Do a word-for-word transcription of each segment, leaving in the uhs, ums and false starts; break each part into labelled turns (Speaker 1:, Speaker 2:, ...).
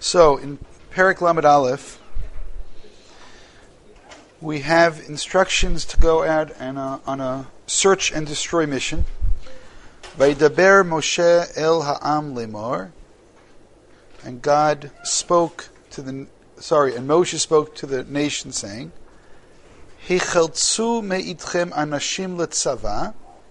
Speaker 1: So, in Perek Lamed Aleph, we have instructions to go out and, uh, on a search and destroy mission. Vaydaber Moshe el ha'am lemor, and God spoke to the sorry, and Moshe spoke to the nation, saying, "Hicheltzu me'itchem anashim letzava."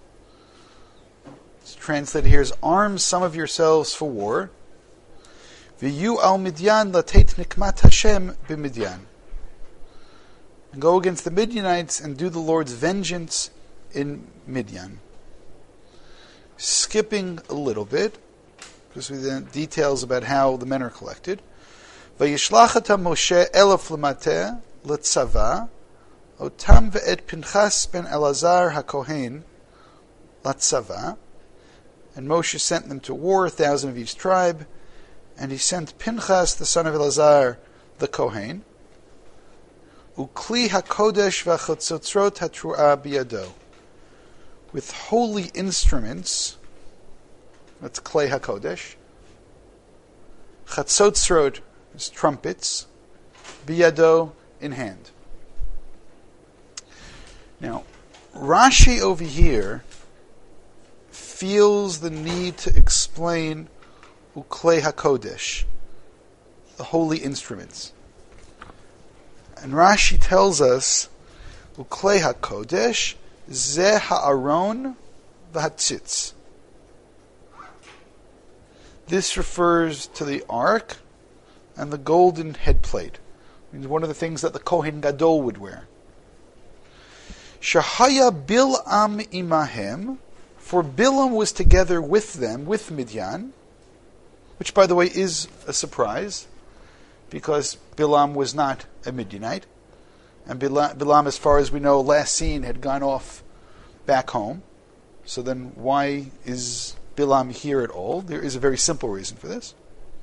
Speaker 1: It's translated here as "Arm some of yourselves for war." V'yu al Midyan latet nikmat Hashem b'Midyan, and go against the Midianites and do the Lord's vengeance in Midian. Skipping a little bit, because we then details about how the men are collected. Vayishlachata Moshe elaf lemateh letzava, otam ve'et Pinchas ben Elazar hakohen latzava, and Moshe sent them to war, a thousand of each tribe, and he sent Pinchas the son of Elazar the kohen, ukli hakodesh v'chotzotzrot hatruah biyado, with holy instruments. That's Klei HaKodesh. Chatzotzrot is trumpets. Biyado, in hand. Now, Rashi over here feels the need to explain Uklei HaKodesh, the holy instruments. And Rashi tells us Uklei HaKodesh Zeh ha'aron v'hatzitz. This refers to the ark and the golden headplate. It means one of the things that the Kohen Gadol would wear. Shahaya Bil'am imahem, for Bilam was together with them, with Midian, which, by the way, is a surprise, because Bilam was not a Midianite. And Bilam, as far as we know, last seen had gone off back home. So then why is Bilam here at all? There is a very simple reason for this.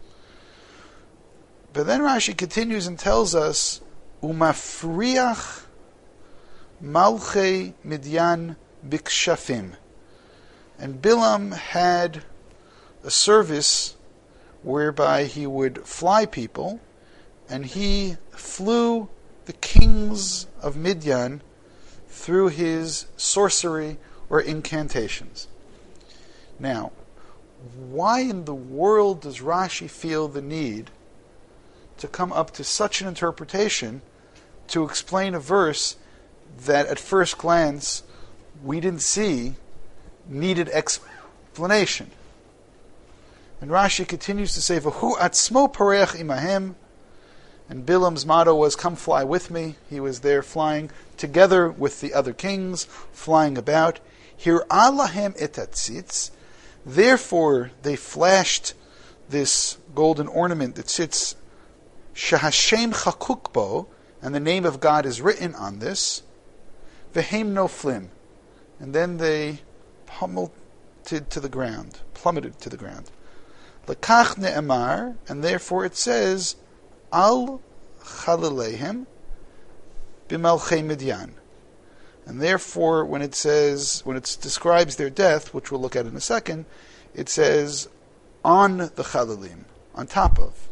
Speaker 1: But then Rashi continues and tells us, Umafriach Malchei Midyan Bikshafim. And Bilam had a service whereby he would fly people, and he flew the kings of Midian through his sorcery or incantations. Now, why in the world does Rashi feel the need to come up to such an interpretation to explain a verse that at first glance we didn't see needed explanation? And Rashi continues to say, V'hu atzmo pareach imahem, and Bilam's motto was, come fly with me. He was there flying together with the other kings, flying about. Hir'ah lahem et hatzitz. Therefore they flashed this golden ornament that sits, Shahashem chakuk bo, and the name of God is written on this. V'hem noflim, and then they pummeled to, to the ground, plummeted to the ground. Lekach ne'emar, and therefore it says, Al Chalilehem Bimalchei Midyan. And therefore, when it says, when it describes their death, which we'll look at in a second, it says, on the Chalilim, on top of.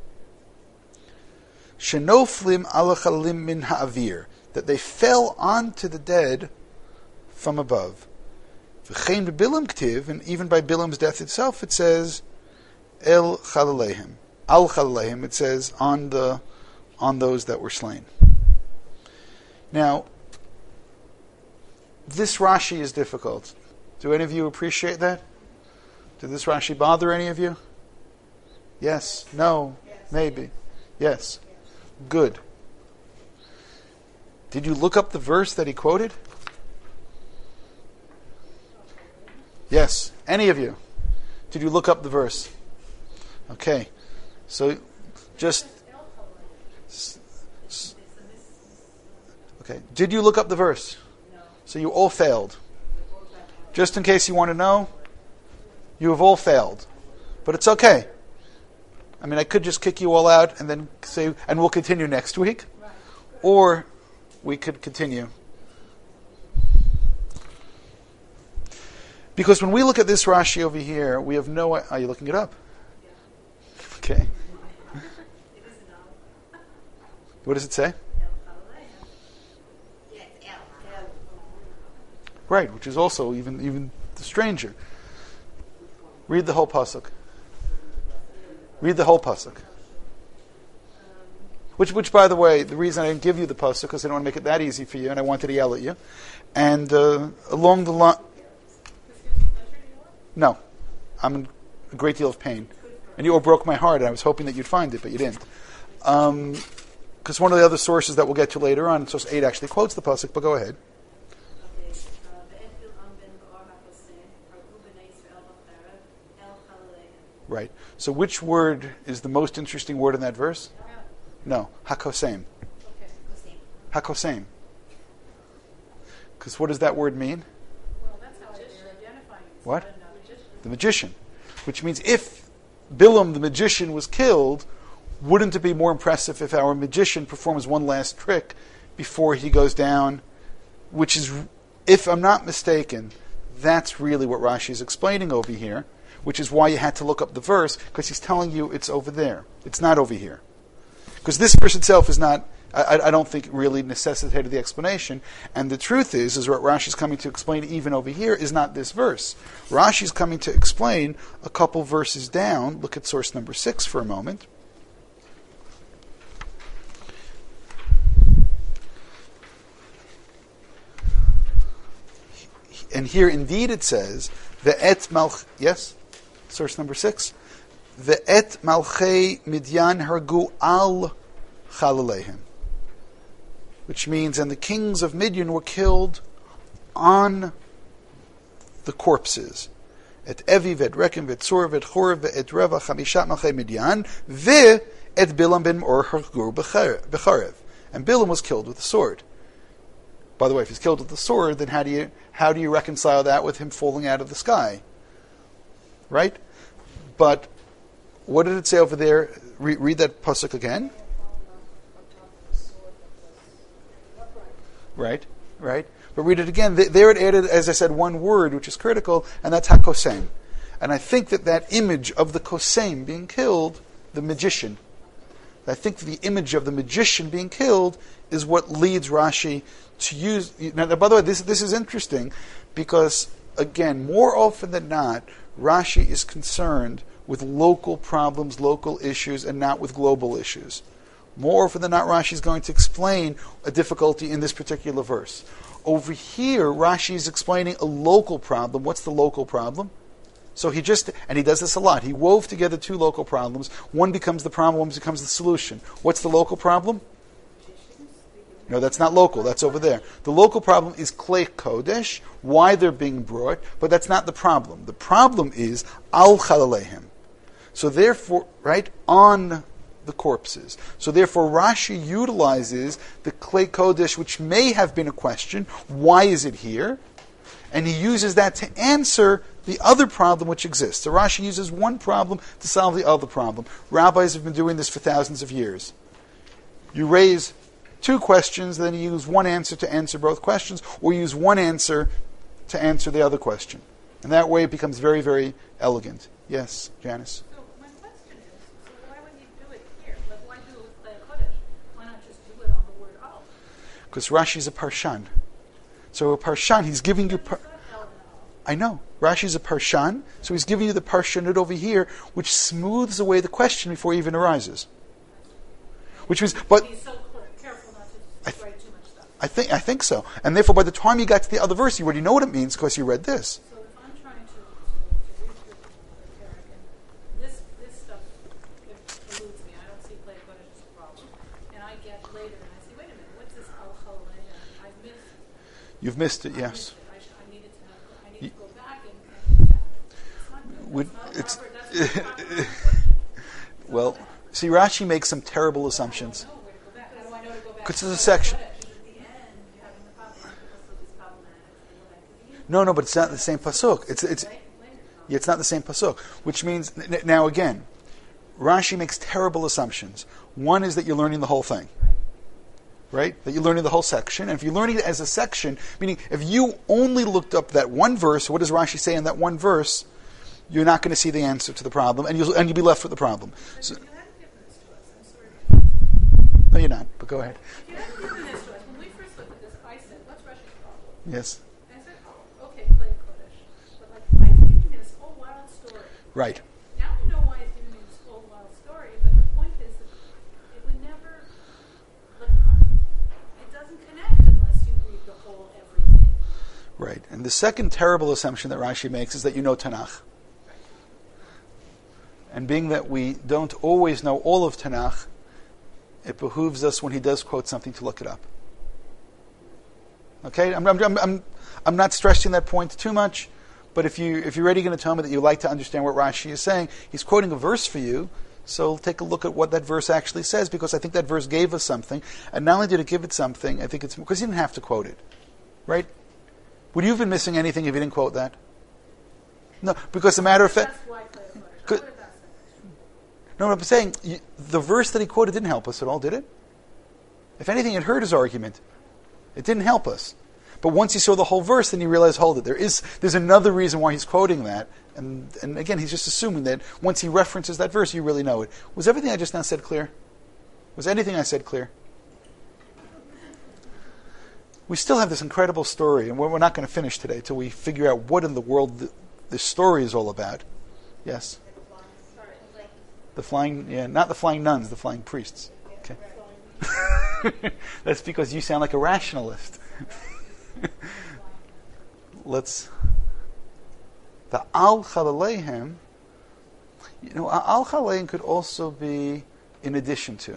Speaker 1: Shenoflim ala Chalilim min ha'avir, that they fell onto the dead from above. V'chein Bilam ktiv, and even by Bilam's death itself, it says, El Chalilehem. Al Chalilehem, it says, on the on those that were slain. Now, this Rashi is difficult. Do any of you appreciate that? Did this Rashi bother any of you? Yes? No? Yes. Maybe? Yes? Good. Did you look up the verse that he quoted? Yes? Any of you? Did you look up the verse? Okay. So, just... Okay. Did you look up the verse? No. So you all failed. Just in case you want to know, you have all failed. But it's okay. I mean, I could just kick you all out and then say, and we'll continue next week. Or we could continue. Because when we look at this Rashi over here, we have no... Are you looking it up? Okay. What does it say? Right, which is also even even stranger. Read the whole pasuk. Read the whole pasuk. Which, which, by the way, the reason I didn't give you the pasuk because I don't want to make it that easy for you, and I wanted to yell at you. And uh, along the line, no, I'm in a great deal of pain, and you all broke my heart. And I was hoping that you'd find it, but you didn't. Because um, one of the other sources that we'll get to later on, source eight actually quotes the pasuk. But go ahead. Right. So which word is the most interesting word in that verse? No. Hakosem. Hakosem. Because what does that word mean?
Speaker 2: Well, that's how they're identifying it.
Speaker 1: What? The magician. Which means if Bilam the magician was killed, wouldn't it be more impressive if our magician performs one last trick before he goes down? Which is, if I'm not mistaken, that's really what Rashi is explaining over here. Which is why you had to look up the verse, because he's telling you it's over there. It's not over here. Because this verse itself is not, I, I don't think, really necessitated the explanation. And the truth is, is what Rashi's coming to explain even over here is not this verse. Rashi's coming to explain a couple verses down. Look at source number six for a moment. And here indeed it says, the et malch, yes? Source number six. The et malchei midyan hargu al chalalehem. Which means, and the kings of Midian were killed on the corpses. Et Evi, et Rekem, et Tzur, et Chor, et Reva, chamishat malchei Midyan, ve et Bilam ben Or hargu becharev. And Bilam was killed with the sword. By the way, if he's killed with the sword, then how do you how do you reconcile that with him falling out of the sky? Right? But what did it say over there? Re- read that pasuk again. Right, right. But read it again. There it added, as I said, one word, which is critical, and that's hakosem. And I think that that image of the kosem being killed, the magician, I think the image of the magician being killed is what leads Rashi to use. Now, by the way, this this is interesting because, again, more often than not, Rashi is concerned with local problems, local issues, and not with global issues. More often than not, Rashi is going to explain a difficulty in this particular verse. Over here, Rashi is explaining a local problem. What's the local problem? So he just, and he does this a lot, he wove together two local problems. One becomes the problem, one becomes the solution. What's the local problem? No, that's not local. That's over there. The local problem is Klei Kodesh, why they're being brought, but that's not the problem. The problem is Al Chalalehem. So therefore, right, on the corpses. So therefore, Rashi utilizes the Klei Kodesh, which may have been a question, why is it here? And he uses that to answer the other problem which exists. So Rashi uses one problem to solve the other problem. Rabbis have been doing this for thousands of years. You raise two questions, then you use one answer to answer both questions, or use one answer to answer the other question. And that way it becomes very, very elegant. Yes, Janice?
Speaker 2: So my question is, so why would you do it here? Like, why do it with Klei Kodesh? Why not just do it on the word al?
Speaker 1: Because Rashi's a parshan. So a parshan, he's giving you... Par- I know. Rashi's a parshan, so he's giving you the parshanut over here, which smooths away the question before it even arises. Which means... but. I, th- I think I think so. And therefore, by the time you got to the other verse, you already know what it means because you read this.
Speaker 2: So if I'm trying to, to, to read through the Parak, and this, this stuff it eludes me, I don't see Klei Kodesh as a problem. And I get later and I say, wait a minute, what's this Al Chalei? I've missed it.
Speaker 1: You've missed it,
Speaker 2: I
Speaker 1: yes.
Speaker 2: missed it. I, sh- I needed to have, I need to go back and, and it's not, it's not, not Robert, that's
Speaker 1: well, see, Rashi makes some terrible assumptions. Because it's a section. No, no, but it's not the same pasuk. It's it's yeah, it's not the same pasuk. Which means n- now again, Rashi makes terrible assumptions. One is that you're learning the whole thing, right? That you're learning the whole section, and if you're learning it as a section, meaning if you only looked up that one verse, what does Rashi say in that one verse? You're not going to see the answer to the problem, and you'll and you'll be left with the problem. So, no, you're not. but go ahead.
Speaker 2: If you hadn't given this to us, when we first looked at this, I said, what's Rashi's problem?
Speaker 1: Yes.
Speaker 2: And I said, oh, okay, Clay Kodesh. But like, why is he giving me this whole wild story?
Speaker 1: Right.
Speaker 2: Now I know why he's giving me this whole wild story, but the point is that it would never, like, it doesn't connect unless you read the whole everything.
Speaker 1: Right. And the second terrible assumption that Rashi makes is that you know Tanakh. And being that we don't always know all of Tanakh, it behooves us when he does quote something to look it up. Okay? I'm, I'm, I'm, I'm not stressing that point too much, but if, you, if you're already going to tell me that you like to understand what Rashi is saying, he's quoting a verse for you, so take a look at what that verse actually says, because I think that verse gave us something. And not only did it give it something, I think it's because he didn't have to quote it. Right? Would you have been missing anything if you didn't quote that? No, because as a matter of fact...
Speaker 2: That's why Clay Kodesh. I
Speaker 1: Could,
Speaker 2: would have asked that.
Speaker 1: No, what I'm saying, you, the verse that he quoted didn't help us at all, did it? If anything, it hurt his argument. It didn't help us. But once he saw the whole verse, then he realized, hold it, there is there's another reason why he's quoting that. And and again, he's just assuming that once he references that verse, you really know it. Was everything I just now said clear? Was anything I said clear? We still have this incredible story, and we're, we're not going to finish today till we figure out what in the world th- this story is all about. Yes? The flying, yeah, not the flying nuns, the flying priests. Okay. That's because you sound like a rationalist. Let's. The al chalaleihem. You know, al chalaleihem could also be in addition to.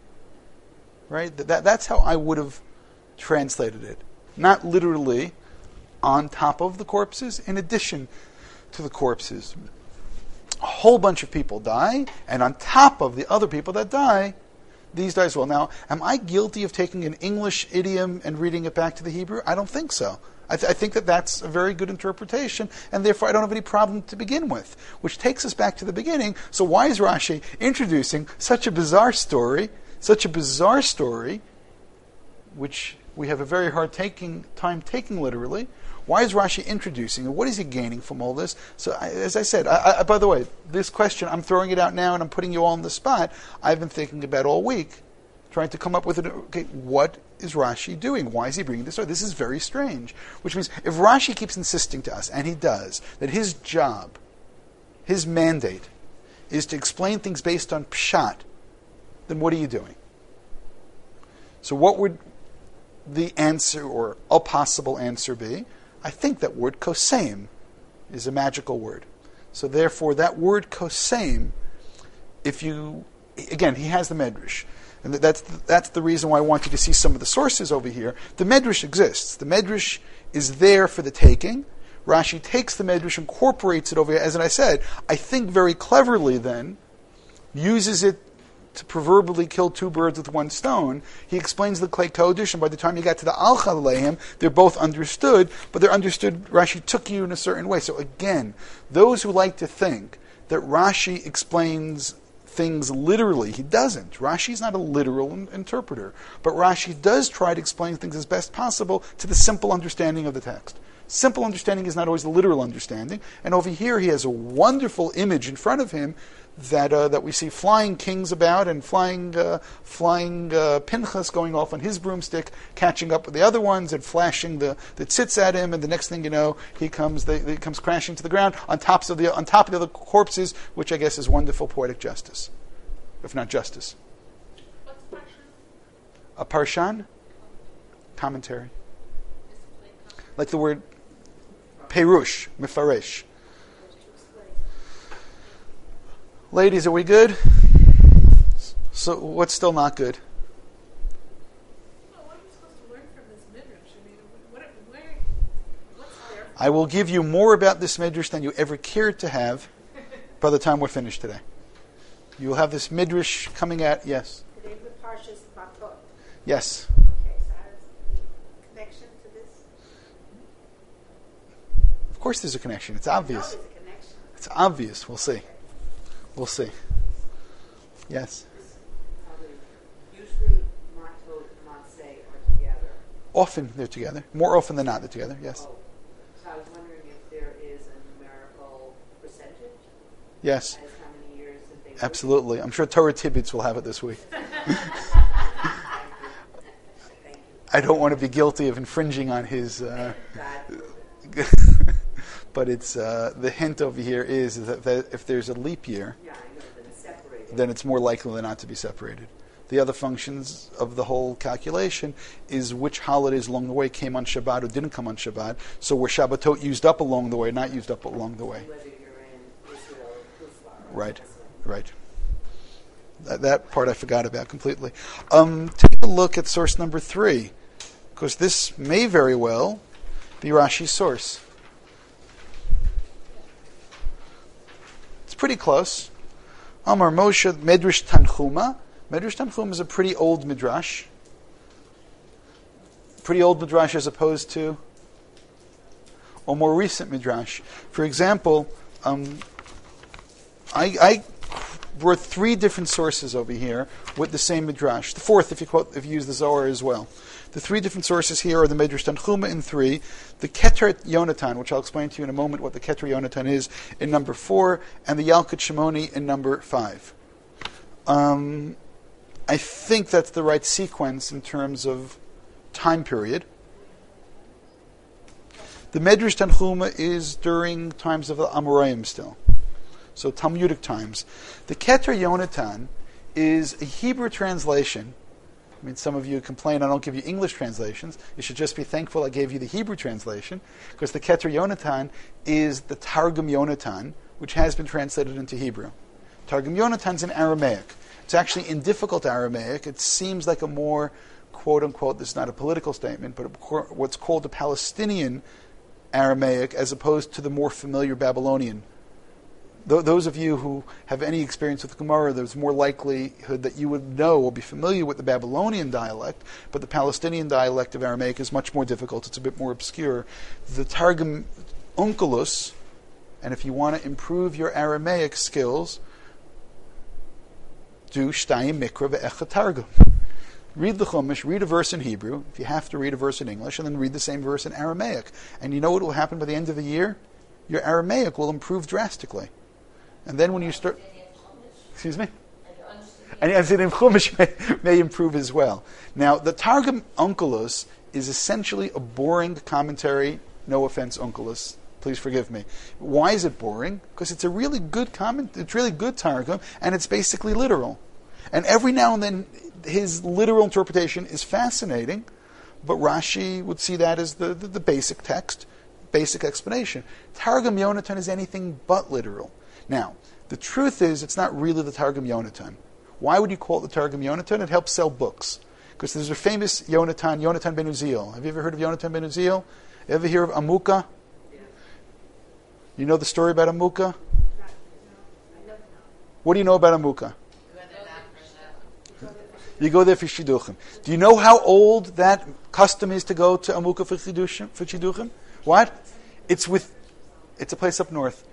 Speaker 1: Right. That that's how I would have translated it. Not literally on top of the corpses, in addition to the corpses. A whole bunch of people die, and on top of the other people that die, these die as well. Now, am I guilty of taking an English idiom and reading it back to the Hebrew? I don't think so. I, th- I think that that's a very good interpretation, and therefore I don't have any problem to begin with, which takes us back to the beginning. So why is Rashi introducing such a bizarre story, such a bizarre story, which we have a very hard taking time taking literally? Why is Rashi introducing it? What is he gaining from all this? So, I, as I said, I, I, by the way, this question, I'm throwing it out now and I'm putting you all on the spot. I've been thinking about all week, trying to come up with, an, okay, what is Rashi doing? Why is he bringing this story? This is very strange. Which means, if Rashi keeps insisting to us, and he does, that his job, his mandate, is to explain things based on pshat, then what are you doing? So what would the answer, or a possible answer be? I think that word koseim is a magical word. So therefore, that word koseim, if you, again, he has the Medrash. And that's the, that's the reason why I want you to see some of the sources over here. The Medrash exists. The Medrash is there for the taking. Rashi takes the Medrash, incorporates it over here. As I said, I think very cleverly then, uses it to proverbially kill two birds with one stone. He explains the Klei Kodesh, and by the time you got to the Al Chalaleihem, they're both understood, but they're understood, Rashi took you in a certain way. So again, those who like to think that Rashi explains things literally, he doesn't. Rashi's not a literal in- interpreter, but Rashi does try to explain things as best possible to the simple understanding of the text. Simple understanding is not always the literal understanding, and over here he has a wonderful image in front of him that uh, that we see flying kings about, and flying uh, flying uh, Pinchas going off on his broomstick, catching up with the other ones and flashing the the tzitz at him, and the next thing you know, he comes they, he comes crashing to the ground on tops of the on top of the other corpses, which I guess is wonderful poetic justice, if not justice.
Speaker 2: What's parshan?
Speaker 1: A parshan, commentary, like the word perush, mifaresh. Ladies, are we good? So what's still not good?
Speaker 2: Well, what are we supposed to learn from this midrash? I mean, what, where, what's there?
Speaker 1: I will give you more about this midrash than you ever cared to have by the time we're finished today. You will have this midrash coming at, yes.
Speaker 3: The name of the parsha is Matot.
Speaker 1: Yes.
Speaker 3: Okay, so how does the connection to this?
Speaker 1: Of course there's a connection. It's
Speaker 3: I know
Speaker 1: obvious.
Speaker 3: there's a connection.
Speaker 1: It's obvious. We'll see. We'll see. Yes.
Speaker 4: Usually, Matot and Matzeh are together.
Speaker 1: Often they're together. More often than not they're together, yes.
Speaker 4: Oh, so I was wondering if there is a numerical percentage
Speaker 1: Yes.
Speaker 4: as how many years that they.
Speaker 1: Absolutely. I'm sure Torah Tibbetts will have it this week.
Speaker 4: Thank you.
Speaker 1: I don't want to be guilty of infringing on his. Uh,
Speaker 4: God,
Speaker 1: but it's uh, the hint over here is that, that if there's a leap year,
Speaker 4: yeah, I know, then it's separated.
Speaker 1: then it's more likely than not to be separated. The other functions of the whole calculation is which holidays along the way came on Shabbat or didn't come on Shabbat. So were Shabbatot used up along the way, not used up along the way.
Speaker 4: Whether you're in Israel or Kufar.
Speaker 1: Right, right. That, that part I forgot about completely. Um, take a look at source number three, because this may very well be Rashi's source. It's pretty close. Amar Moshe Medrash Tanchuma. Medrash Tanchuma is a pretty old midrash. Pretty old midrash as opposed to a more recent midrash. For example, um, I, I brought three different sources over here with the same midrash. The fourth, if you quote, if you use the Zohar as well. The three different sources here are the Medrash Tanchuma in three, the Keter Yonatan, which I'll explain to you in a moment what the Keter Yonatan is, in number four, and the Yalkut Shimoni in number five. Um, I think that's the right sequence in terms of time period. The Medrash Tanchuma is during times of the Amoraim still. So Talmudic times. The Keter Yonatan is a Hebrew translation. I mean, some of you complain I don't give you English translations. You should just be thankful I gave you the Hebrew translation, because the Keter Yonatan is the Targum Yonatan, which has been translated into Hebrew. Targum Yonatan's in Aramaic. It's actually in difficult Aramaic. It seems like a more, quote-unquote, this is not a political statement, but what's called the Palestinian Aramaic as opposed to the more familiar Babylonian. Th- those of you who have any experience with Gemara, there's more likelihood that you would know or be familiar with the Babylonian dialect, but the Palestinian dialect of Aramaic is much more difficult. It's a bit more obscure. The Targum Onkelos, and if you want to improve your Aramaic skills, do Shtayim Mikra Ve'echa Targum. Read the Chumash, read a verse in Hebrew, if you have to read a verse in English, and then read the same verse in Aramaic. And you know what will happen by the end of the year? Your Aramaic will improve drastically. And then when you start... Excuse me? And as in Chumash may, may improve as well. Now, the Targum Onkelos is essentially a boring commentary. No offense, Onkelos. Please forgive me. Why is it boring? Because it's a really good comment. It's really good Targum, and it's basically literal. And every now and then, his literal interpretation is fascinating, but Rashi would see that as the, the, the basic text, basic explanation. Targum Yonatan is anything but literal. Now, the truth is, it's not really the Targum Yonatan. Why would you call it the Targum Yonatan? It helps sell books. Because there's a famous Yonatan, Yonatan ben Uziel. Have you ever heard of Yonatan ben Uziel? You ever hear of Amuka? You know the story about Amuka? What do you know about Amuka? You go there for Shidduchim. Do you know how old that custom is to go to Amuka for Shidduchim? For Shidduchim? What? It's with. It's a place up north.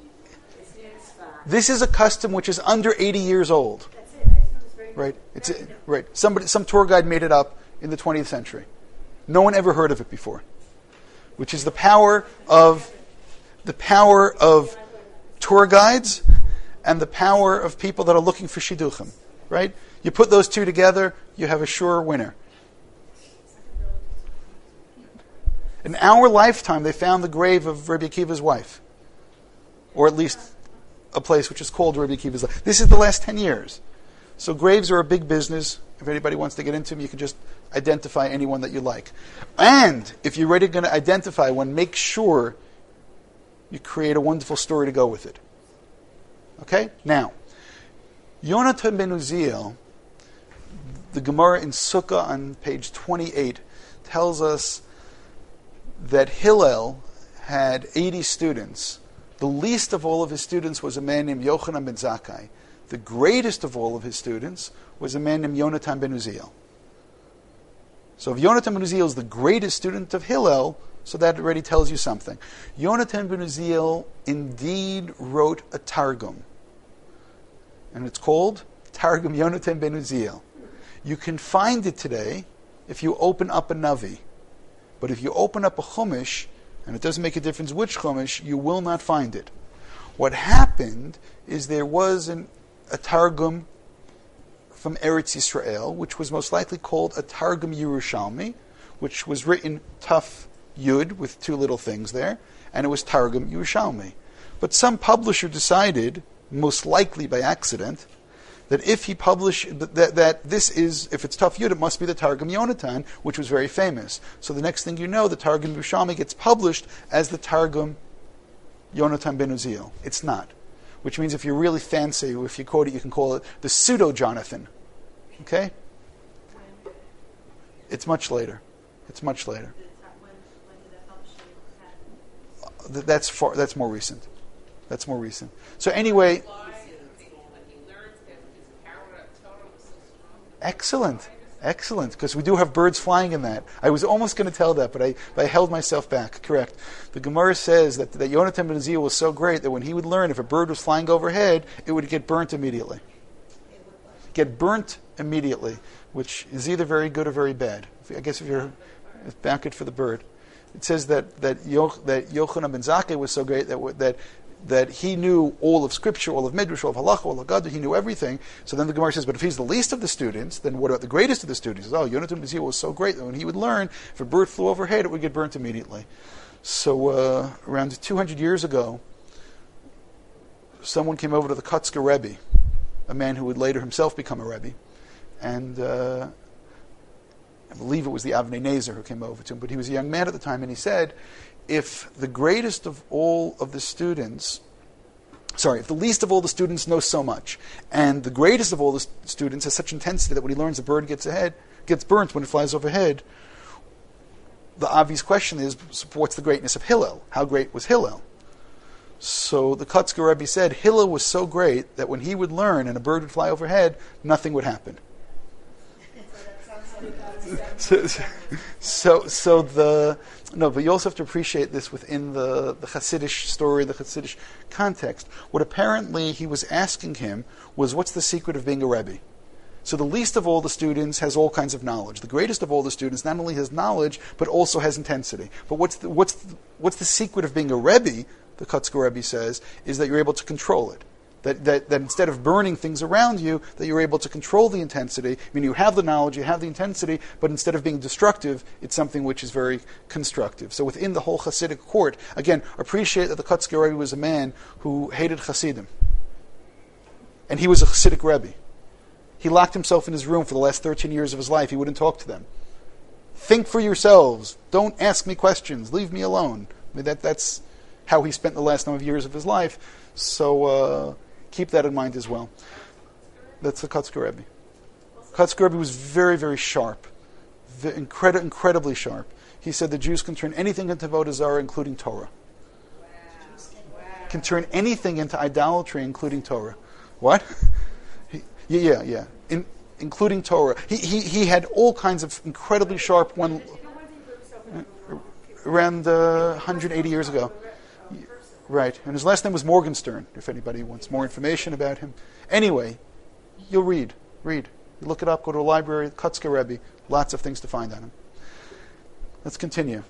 Speaker 1: This is a custom which is under eighty years old.
Speaker 3: That's it. I know it's very
Speaker 1: Right. It's a, right. Somebody, some tour guide made it up in the twentieth century. No one ever heard of it before. Which is the power of the power of tour guides and the power of people that are looking for shidduchim. Right? You put those two together, you have a sure winner. In our lifetime, they found the grave of Rabbi Akiva's wife, or at least a place which is called Rabbi Akiva's life. This is the last ten years. So graves are a big business. If anybody wants to get into them, you can just identify anyone that you like. And if you're ready going to identify one, make sure you create a wonderful story to go with it. Okay? Now, Yonatan ben Uziel, the Gemara in Sukkah on page twenty-eight, tells us that Hillel had eighty students. The least of all of his students was a man named Yochanan ben Zakkai. The greatest of all of his students was a man named Yonatan ben Uziel. So if Yonatan ben Uziel is the greatest student of Hillel, so that already tells you something. Yonatan ben Uziel indeed wrote a Targum. And it's called Targum Yonatan ben Uziel. You can find it today if you open up a Navi. But if you open up a Chumash, and it doesn't make a difference which Chumash, you will not find it. What happened is there was an, a Targum from Eretz Yisrael, which was most likely called a Targum Yerushalmi, which was written Taf Yud with two little things there, and it was Targum Yerushalmi. But some publisher decided, most likely by accident, that if he published that, that this is, if it's Taf Yud, it must be the Targum Yonatan, which was very famous. So the next thing you know, the Targum Yerushalmi gets published as the Targum Yonatan ben Uziel. It's not. Which means if you're really fancy, if you quote it, you can call it the pseudo-Jonathan. Okay? It's much later. It's much later. Th- That's far, that's more recent. That's more recent. So anyway, excellent, excellent, because we do have birds flying in that. I was almost going to tell that, but I, but I held myself back. Correct. The Gemara says that, that Yonatan ben Uziel was so great that when he would learn, if a bird was flying overhead, it would get burnt immediately. Get burnt immediately, which is either very good or very bad. I guess if you're back it for the bird. It says that that, Yoch, that Yochanan ben Zakkai was so great that that that he knew all of Scripture, all of Midrash, all of Halacha, all of Gadol, he knew everything. So then the Gemara says, but if he's the least of the students, then what about the greatest of the students? He says, oh, Yonatan ben Uziel was so great that when he would learn, if a bird flew overhead, it would get burnt immediately. So uh, around two hundred years ago, someone came over to the Kotzker Rebbe, a man who would later himself become a Rebbe, and uh, I believe it was the Avnei Nezer who came over to him, but he was a young man at the time, and he said, if the greatest of all of the students, sorry, if the least of all the students knows so much, and the greatest of all the students has such intensity that when he learns a bird gets ahead, gets burnt when it flies overhead, the obvious question is, what's the greatness of Hillel? How great was Hillel? So the Kotzker Rebbe said, Hillel was so great that when he would learn and a bird would fly overhead, nothing would happen. So, so, so the no, but you also have to appreciate this within the the Hasidic story, the Hasidic context. What apparently he was asking him was, "What's the secret of being a Rebbe?" So the least of all the students has all kinds of knowledge. The greatest of all the students not only has knowledge but also has intensity. But what's the, what's the, what's the secret of being a Rebbe? The Kotzker Rebbe says is that you're able to control it. That, that that instead of burning things around you, that you're able to control the intensity. I mean, you have the knowledge, you have the intensity, but instead of being destructive, it's something which is very constructive. So within the whole Hasidic court, again, appreciate that the Kotzker Rebbe was a man who hated Hasidim. And he was a Hasidic Rebbe. He locked himself in his room for the last thirteen years of his life. He wouldn't talk to them. Think for yourselves. Don't ask me questions. Leave me alone. I mean, that that's how he spent the last number of years of his life. So... Uh, Keep that in mind as well. That's the Kotzker Rebbe. Kotzker Rebbe was very, very sharp. Incredi- incredibly sharp. He said the Jews can turn anything into Avodah Zarah, including Torah.
Speaker 4: Wow.
Speaker 1: Can turn anything into idolatry, including Torah. What? He, yeah, yeah, yeah. In, including Torah. He, he he had all kinds of incredibly sharp one. Around uh, one hundred eighty years ago. Right, and his last name was Morgenstern, if anybody wants more information about him. Anyway, you'll read, read. You look it up, go to a library, Kotzker Rebbe, lots of things to find on him. Let's continue.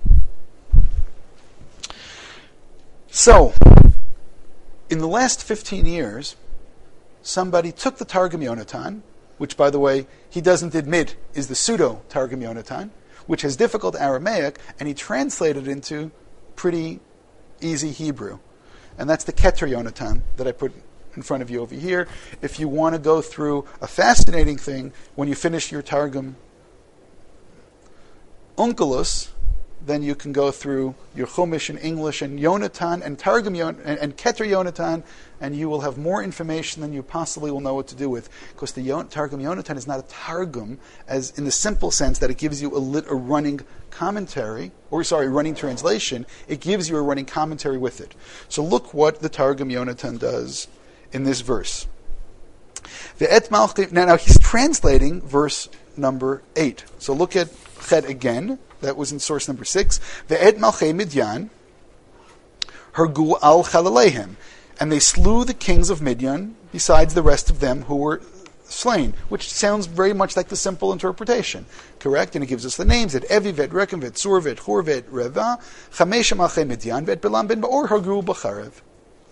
Speaker 1: So, in the last fifteen years, somebody took the Targum Yonatan, which, by the way, he doesn't admit is the pseudo-Targum Yonatan, which has difficult Aramaic, and he translated it into pretty easy Hebrew. And that's the Keter Yonatan that I put in front of you over here. If you want to go through a fascinating thing, when you finish your Targum Onkelos, then you can go through your Chumash in English and Yonatan and Targum Yon- and, and Keter Yonatan, and you will have more information than you possibly will know what to do with. Because the Yon- Targum Yonatan is not a Targum, as in the simple sense that it gives you a, lit- a running commentary, or sorry, running translation. It gives you a running commentary with it. So look what the Targum Yonatan does in this verse. Now, now he's translating verse number eight. So look at Chet again. That was in source number six. Ve'et malchei Midyan hergu al chalalehem, and they slew the kings of Midian besides the rest of them who were slain, which sounds very much like the simple interpretation, correct? And it gives us the names: at Evi, Vet Rekem, Vet Sur, Vet Hur, Vet Reva, Chamesh malchei Midyan, Vet Bilam ben Baor hergu b'charev.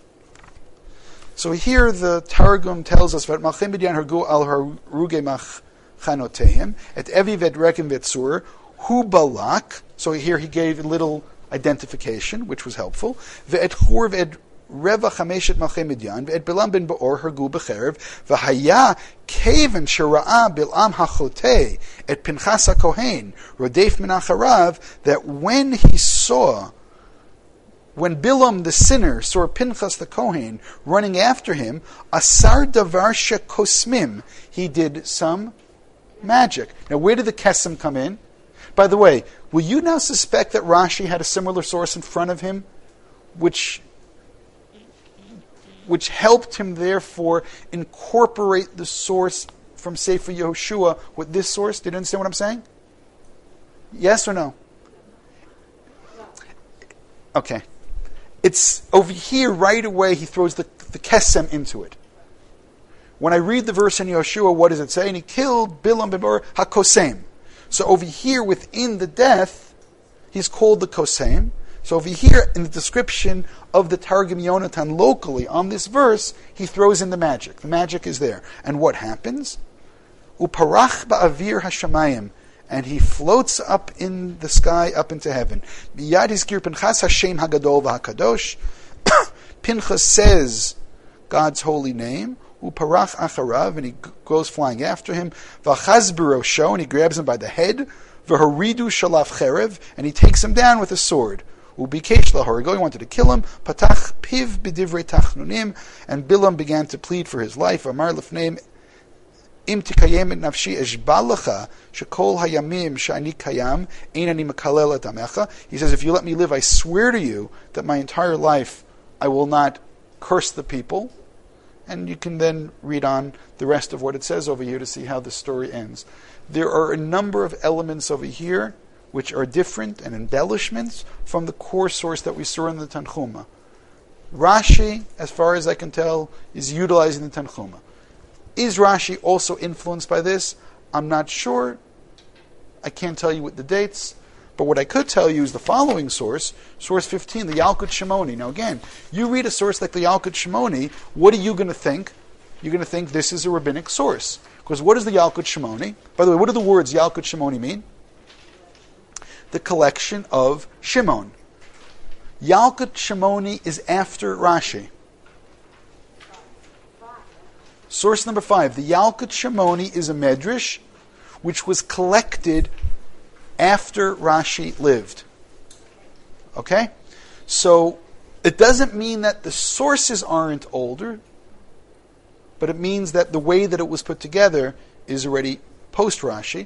Speaker 1: So here the Targum tells us Vet malchei Midyan hergu al haruge mach chanotehem, at Evi, Vet Rekem, Vet Sur. Hu Balak. So here he gave a little identification, which was helpful. Ve'et Chur ve'et Reva Chameshet Malchei Midyan ve'et Bilam ben Beor hergu b'cherev v'haya keven shera'a Bilam hachotei et Pinchas HaKohen rodef min acharav, that when he saw, when Bilam the sinner saw Pinchas the Kohen running after him, asar davar shekosmim, he did some magic. Now where did the kesem come in? By the way, will you now suspect that Rashi had a similar source in front of him, which which helped him therefore incorporate the source from Sefer Yehoshua with this source? Did you understand what I'm saying? Yes or no? Okay. It's over here right away he throws the, the kesem into it. When I read the verse in Yehoshua, what does it say? And he killed Bilam ben Beor HaKosem. So over here within the death, he's called the Kosem. So over here in the description of the Targum Yonatan locally on this verse, he throws in the magic. The magic is there. And what happens? Uparach ba'avir hashamayim. And he floats up in the sky, up into heaven. Miyad hizkir Pinchas Hashem hagadol v'hakadosh. Pinchas says God's holy name. Uparach acharav, and he goes flying after him. V'chaz b'rosho, and he grabs him by the head. V'haridu shalaf cherev, and he takes him down with a sword. Ubikesh lahorigo, he wanted to kill him. Patach piv b'divrei tachnunim, and Bilam began to plead for his life. Amar lefneim im tikayem et nafshi eshbalacha shekol hayamim shani kayam einani mekalel et amecha. He says, if you let me live, I swear to you that my entire life I will not curse the people. And you can then read on the rest of what it says over here to see how the story ends. There are a number of elements over here which are different and embellishments from the core source that we saw in the Tanchuma. Rashi, as far as I can tell, is utilizing the Tanchuma. Is Rashi also influenced by this? I'm not sure. I can't tell you with the dates. But what I could tell you is the following source, source fifteen, the Yalkut Shimoni. Now again, you read a source like the Yalkut Shimoni, what are you going to think? You're going to think this is a rabbinic source. Because what is the Yalkut Shimoni? By the way, what do the words Yalkut Shimoni mean? The collection of Shimon. Yalkut Shimoni is after Rashi. Source number five, the Yalkut Shimoni is a medrash which was collected after Rashi lived. Okay? So, it doesn't mean that the sources aren't older, but it means that the way that it was put together is already post-Rashi.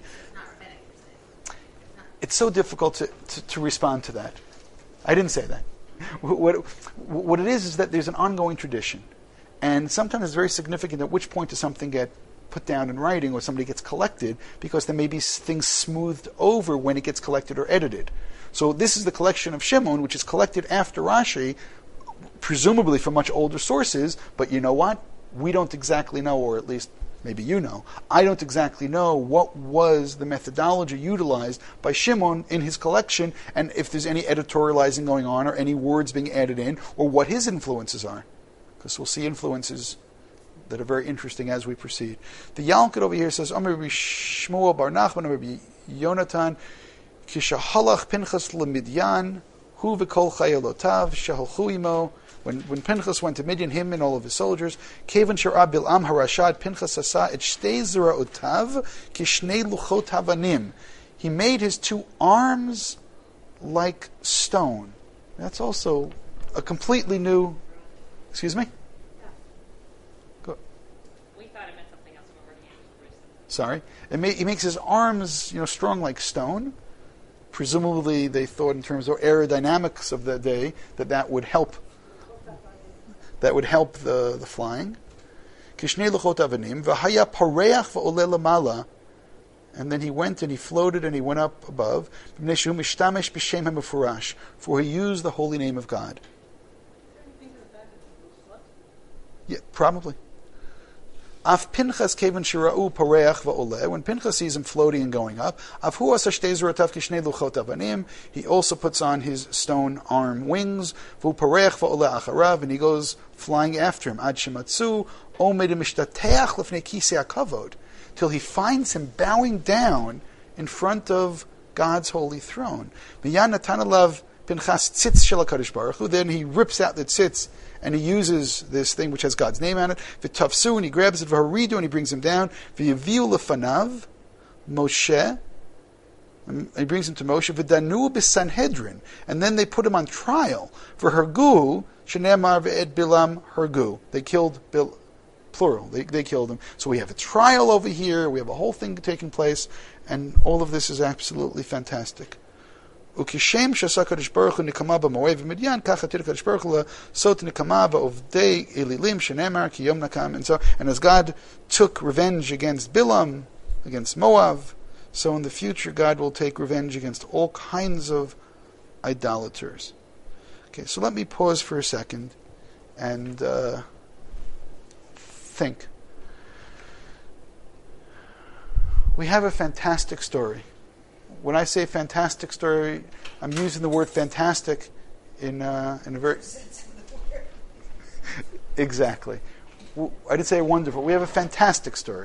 Speaker 1: It's so difficult to, to, to respond to that. I didn't say that. What, what it is is that there's an ongoing tradition. And sometimes it's very significant at which point does something get put down in writing or somebody gets collected, because there may be things smoothed over when it gets collected or edited. So this is the collection of Shimon, which is collected after Rashi, presumably from much older sources, but you know what? We don't exactly know, or at least maybe you know. I don't exactly know what was the methodology utilized by Shimon in his collection, and if there's any editorializing going on or any words being added in, or what his influences are. Because we'll see influences that are very interesting as we proceed. The Yalkut over here says, Amar Rabbi Shmuel bar Nachman, Rabbi Yonatan, Kishahalach Pinchas leMidyan, Hu v'kol chayelotav, shehalchu imo. When when Pinchas went to Midian, him and all of his soldiers, Kevan shara Bil'am harashad, Pinchas asa et shtei zera'otav, kishnei luchot havanim. He made his two arms like stone. That's also a completely new... Excuse me? Sorry. It may, he makes his arms, you know, strong like stone. Presumably they thought in terms of aerodynamics of the day that that would help that would help the, the flying. Kishnei luchot avanim v'haya pareach v'oleh lamala, and then he went and he floated and he went up above. For he used the holy name of God. Yeah, probably. Af Pinchas kevan shira'u pareach va'oleh. When Pinchas sees him floating and going up, Af hu asa shtei zeratav kishnei luchot avanim. He also puts on his stone arm wings. V'hu pareach va'oleh acharav, and he goes flying after him. Ad shematzu omed mishtateach lefnei kisei hakavod, till he finds him bowing down in front of God's holy throne. Miyan natan alav Pinchas tzitz shel HaKadosh Baruch Hu. Then he rips out the tzitz and he uses this thing which has God's name on it. V'tafsu, and he grabs it. V'haridu, and he brings him down. V'yaviu lefanav Moshe. And he brings him to Moshe. V'danu b'Sanhedrin, and then they put him on trial for hergu shenemar ve'ed Bilam hergu. They killed Bil, plural. They they killed him. So we have a trial over here. We have a whole thing taking place, and all of this is absolutely fantastic. Ukishem shasa Kadosh Baruch Hu nikama b'moed v'midyan kach atir Kadosh Baruch Hu sot nikama b'ovdei elilim shenemar ki yom nakam. And so, and as God took revenge against Bilam, against Moab, so in the future God will take revenge against all kinds of idolaters. Okay, so let me pause for a second and uh, think. We have a fantastic story. When I say fantastic story, I'm using the word fantastic in uh, in a very exactly. I didn't say wonderful. We have a fantastic story.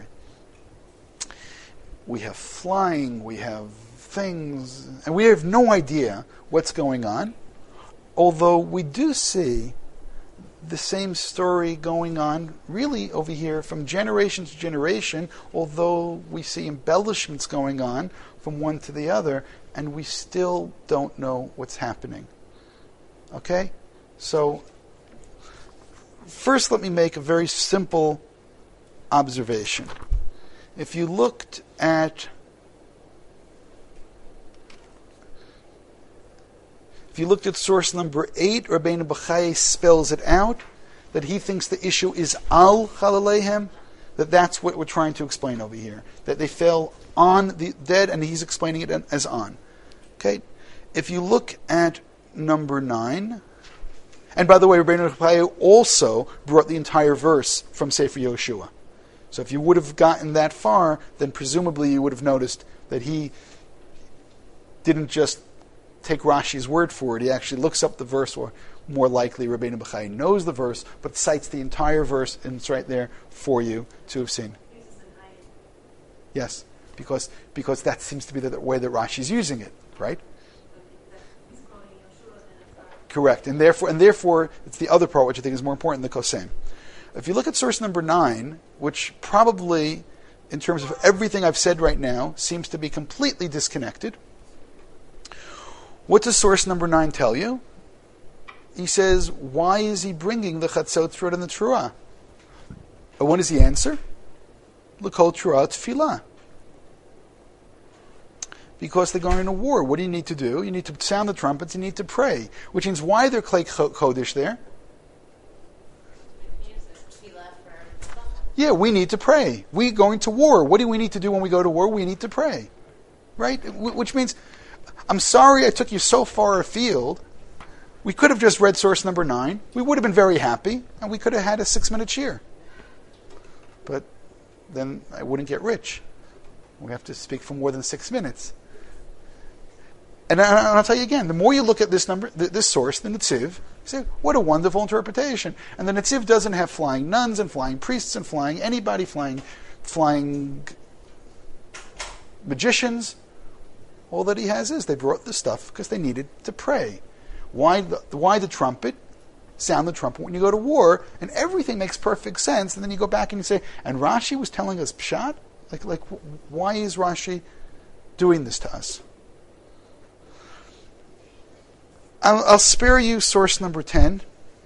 Speaker 1: We have flying. We have things, and we have no idea what's going on. Although we do see the same story going on, really over here from generation to generation. Although we see embellishments going on from one to the other, and we still don't know what's happening. Okay? So, first let me make a very simple observation. If you looked at if you looked at source number eight, Rabbeinu Bachai spells it out, that he thinks the issue is al chalalehem, that that's what we're trying to explain over here, that they fell on the dead, and he's explaining it as on. Okay? If you look at number nine, and by the way, Rabbeinu Bachai also brought the entire verse from Sefer Yoshua. So if you would have gotten that far, then presumably you would have noticed that he didn't just take Rashi's word for it. He actually looks up the verse, or more likely Rabbeinu Bachai knows the verse, but cites the entire verse, and it's right there for you to have seen. Yes, because because that seems to be the way that Rashi's using it, right? Correct, and therefore, and therefore, it's the other part which I think is more important, the Kosem. If you look at source number nine, which probably, in terms of everything I've said right now, seems to be completely disconnected, what does source number nine tell you? He says, why is he bringing the Chatzot fruit and the Teruah? And what does he answer? L'kol Teruah Tefillah. Because they're going to war. What do you need to do? You need to sound the trumpets, you need to pray. Which means, why are there Klei Kodesh there? Yeah, we need to pray. We're going to war. What do we need to do when we go to war? We need to pray. Right? Which means, I'm sorry I took you so far afield. We could have just read source number nine. We would have been very happy, and we could have had a six-minute cheer. But then I wouldn't get rich. We have to speak for more than six minutes. And I'll tell you again, the more you look at this number, this source, the Netziv, you say, what a wonderful interpretation. And the Netziv doesn't have flying nuns and flying priests and flying anybody, flying, flying magicians. All that he has is they brought the stuff because they needed to pray. Why the, why the trumpet? Sound the trumpet when you go to war, and everything makes perfect sense. And then you go back and you say, and Rashi was telling us pshat? Like, like, why is Rashi doing this to us? I'll, I'll spare you source number ten.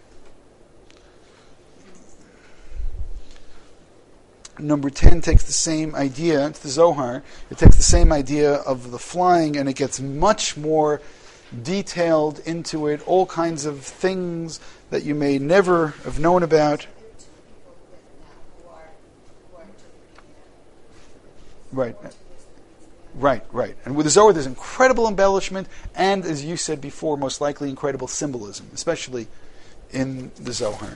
Speaker 1: Number ten takes the same idea, it's the Zohar, it takes the same idea of the flying, and it gets much more detailed into it, all kinds of things that you may never have known about. Right. Right, right. And with the Zohar, there's incredible embellishment, and, as you said before, most likely incredible symbolism, especially in the Zohar.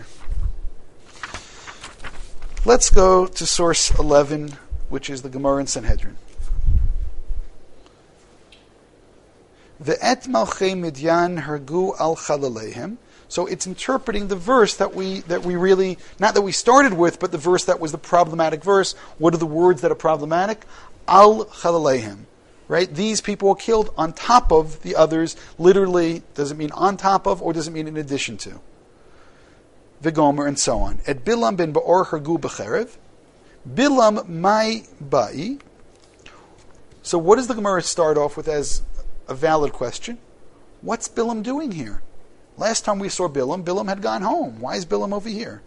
Speaker 1: Let's go to source eleven, which is the Gemara in Sanhedrin. Ve'et malchei Midyan hergu al chalalehem. So it's interpreting the verse that we that we really, not that we started with, but the verse that was the problematic verse. What are the words that are problematic? Al chalalehem. right? These people were killed on top of the others. Literally, does it mean on top of, or does it mean in addition to? V'gomer, and so on. Et Bilam ben Ba'or hergu b'cherev. Bilam mai ba'i. So what does the Gemara start off with as a valid question? What's Bilam doing here? Last time we saw Bilam, Bilam had gone home. Why is Bilam over here?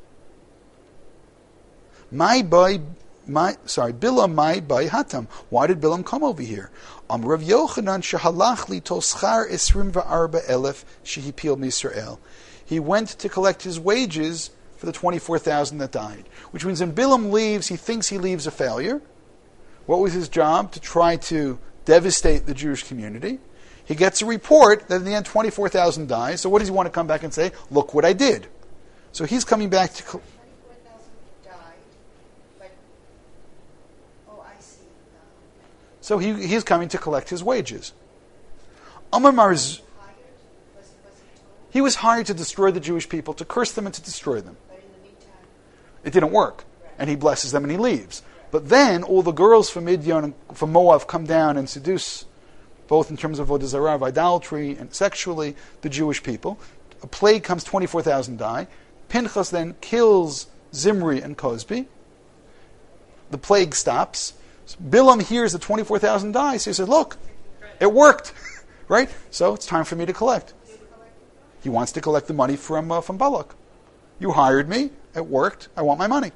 Speaker 1: My by my sorry, Bilam my by Hatam. Why did Bilam come over here? Am Rav Yochanan shehalach li toschar esrim va'arba elef shehipil misrael. He went to collect his wages for the twenty-four thousand that died. Which means when Bilam leaves, he thinks he leaves a failure. What was his job? To try to devastate the Jewish community. He gets a report that in the end twenty-four thousand dies. So what does he want to come back and say? Look what I did. So he's coming back to... Co-
Speaker 3: twenty-four thousand died, but, oh, I see. now.
Speaker 1: so he he's coming to collect his wages. Amar Marz,
Speaker 3: Hired? Was, was he told?
Speaker 1: he was hired to destroy the Jewish people, to curse them and to destroy them.
Speaker 3: But in the meantime,
Speaker 1: It didn't work. And he blesses them and he leaves. But then all the girls from Midian and from Moab come down and seduce, both in terms of avodah zarah, of idolatry, and sexually, the Jewish people. A plague comes, twenty-four thousand die. Pinchas then kills Zimri and Cosby. The plague stops. Bilam hears that twenty-four thousand die, so he says, look, it worked. Right? So it's time for me to collect. He wants to collect the money from uh, from Balak. You hired me, it worked, I want my money.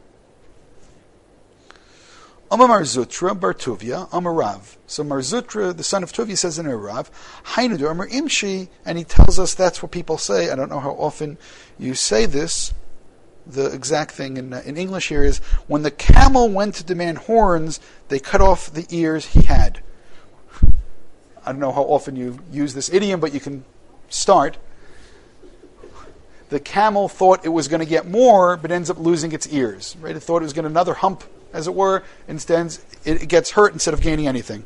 Speaker 1: Amar Marzutra bar Tuvia, Amar Rav. So Marzutra, the son of Tuvia, says in a Rav, Hainudu Amar Imshi, and he tells us that's what people say. I don't know how often you say this. The exact thing in, uh, in English here is, when the camel went to demand horns, they cut off the ears he had. I don't know how often you use this idiom, but you can start. The camel thought it was going to get more, but ends up losing its ears. Right? It thought it was going to another hump, as it were. Instead, it gets hurt instead of gaining anything.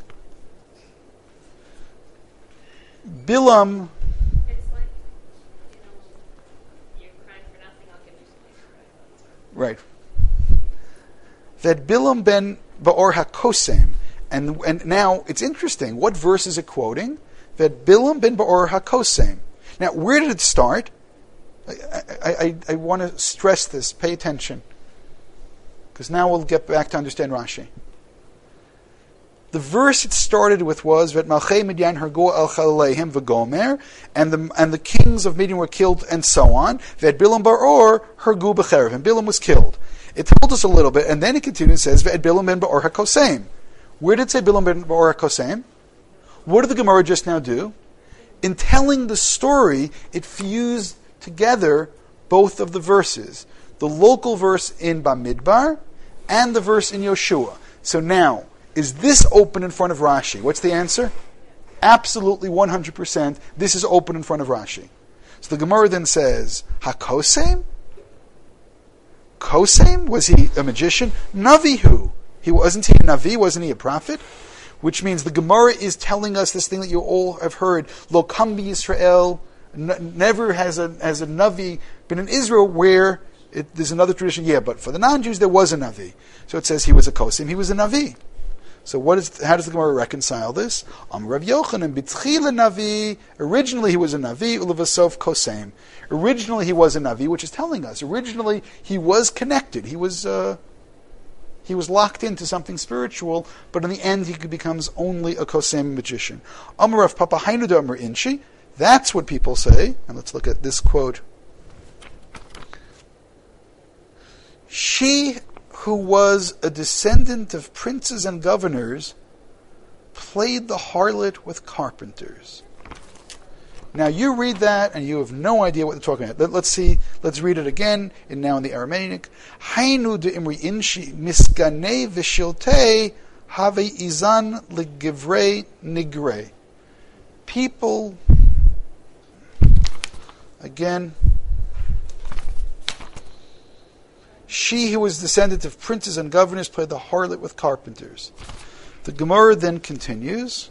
Speaker 1: Bilam,
Speaker 5: It's like, you know, you're crying for nothing, I'll give you something to cry about.
Speaker 1: right? That Bilam ben Ba'or HaKosem, and and now it's interesting. What verse is it quoting? That Bilam ben Ba'or HaKosem. Now, where did it start? I, I, I, I want to stress this. Pay attention. Because now we'll get back to understand Rashi. The verse it started with was that Malchei Midian hergo el chaleihem v'gomer, and the and the kings of Midian were killed, and so on. That Bilam Ba'or hergu b'cherev, and Bilam was killed. It told us a little bit, and then it continues and says that Bilam ben Ba'or hakosem. Where did it say Bilam ben Ba'or hakosem? What did the Gemara just now do? In telling the story, it fused together both of the verses. The local verse in Bamidbar and the verse in Yoshua. So now, is this open in front of Rashi? What's the answer? Absolutely one hundred percent. This is open in front of Rashi. So the Gemara then says, HaKosem? Kosem? Was he a magician? Navihu. He wasn't he a Navi? Wasn't he a prophet? Which means the Gemara is telling us this thing that you all have heard. Lo kam Yisrael. N- never has a has a Navi been in Israel, where it, there's another tradition. Yeah, but for the non-Jews there was a Navi. So it says he was a Kosim, he was a Navi. So what is how does the Gemara reconcile this? Am Rav Yochanan b'tchila Navi. Originally he was a Navi, ulevasof Kosem. Originally he was a Navi, which is telling us originally he was connected. He was uh, he was locked into something spiritual, but in the end he becomes only a Kosem magician. Amar Rav Papa Hainu de Amar Inshi. That's what people say. And let's look at this quote. She who was a descendant of princes and governors played the harlot with carpenters. Now you read that and you have no idea what they're talking about. Let, let's see, let's read it again, in now in the Aramaic. Hainu de imri inshi miskanei v'shiltei have izan legivrei nigre. People, again, she who was descendant of princes and governors played the harlot with carpenters. The Gemara then continues.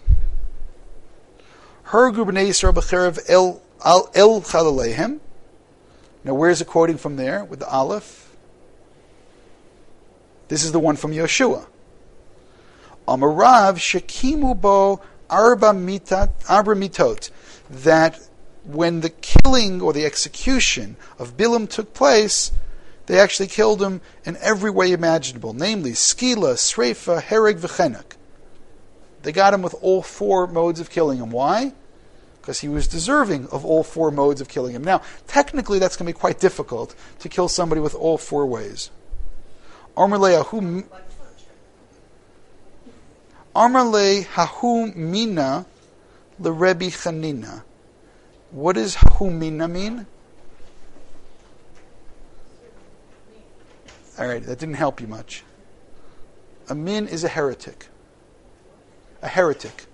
Speaker 1: Her B'nei Yisrael b'cherev el el chalaleihem. Now where is it quoting from there with the Aleph? This is the one from Yoshua. Amarav shekimu bo arba mitat arba mitot, that when the killing or the execution of Bilam took place, they actually killed him in every way imaginable, namely skila, sreifa, hereg, v'chenek. They got him with all four modes of killing him. Why? Because he was deserving of all four modes of killing him. Now, technically, that's going to be quite difficult to kill somebody with all four ways. Amrle hahu mina l'Rebbi Chanina. What does hahu mina mean? All right, that didn't help you much. A min is a heretic. A heretic.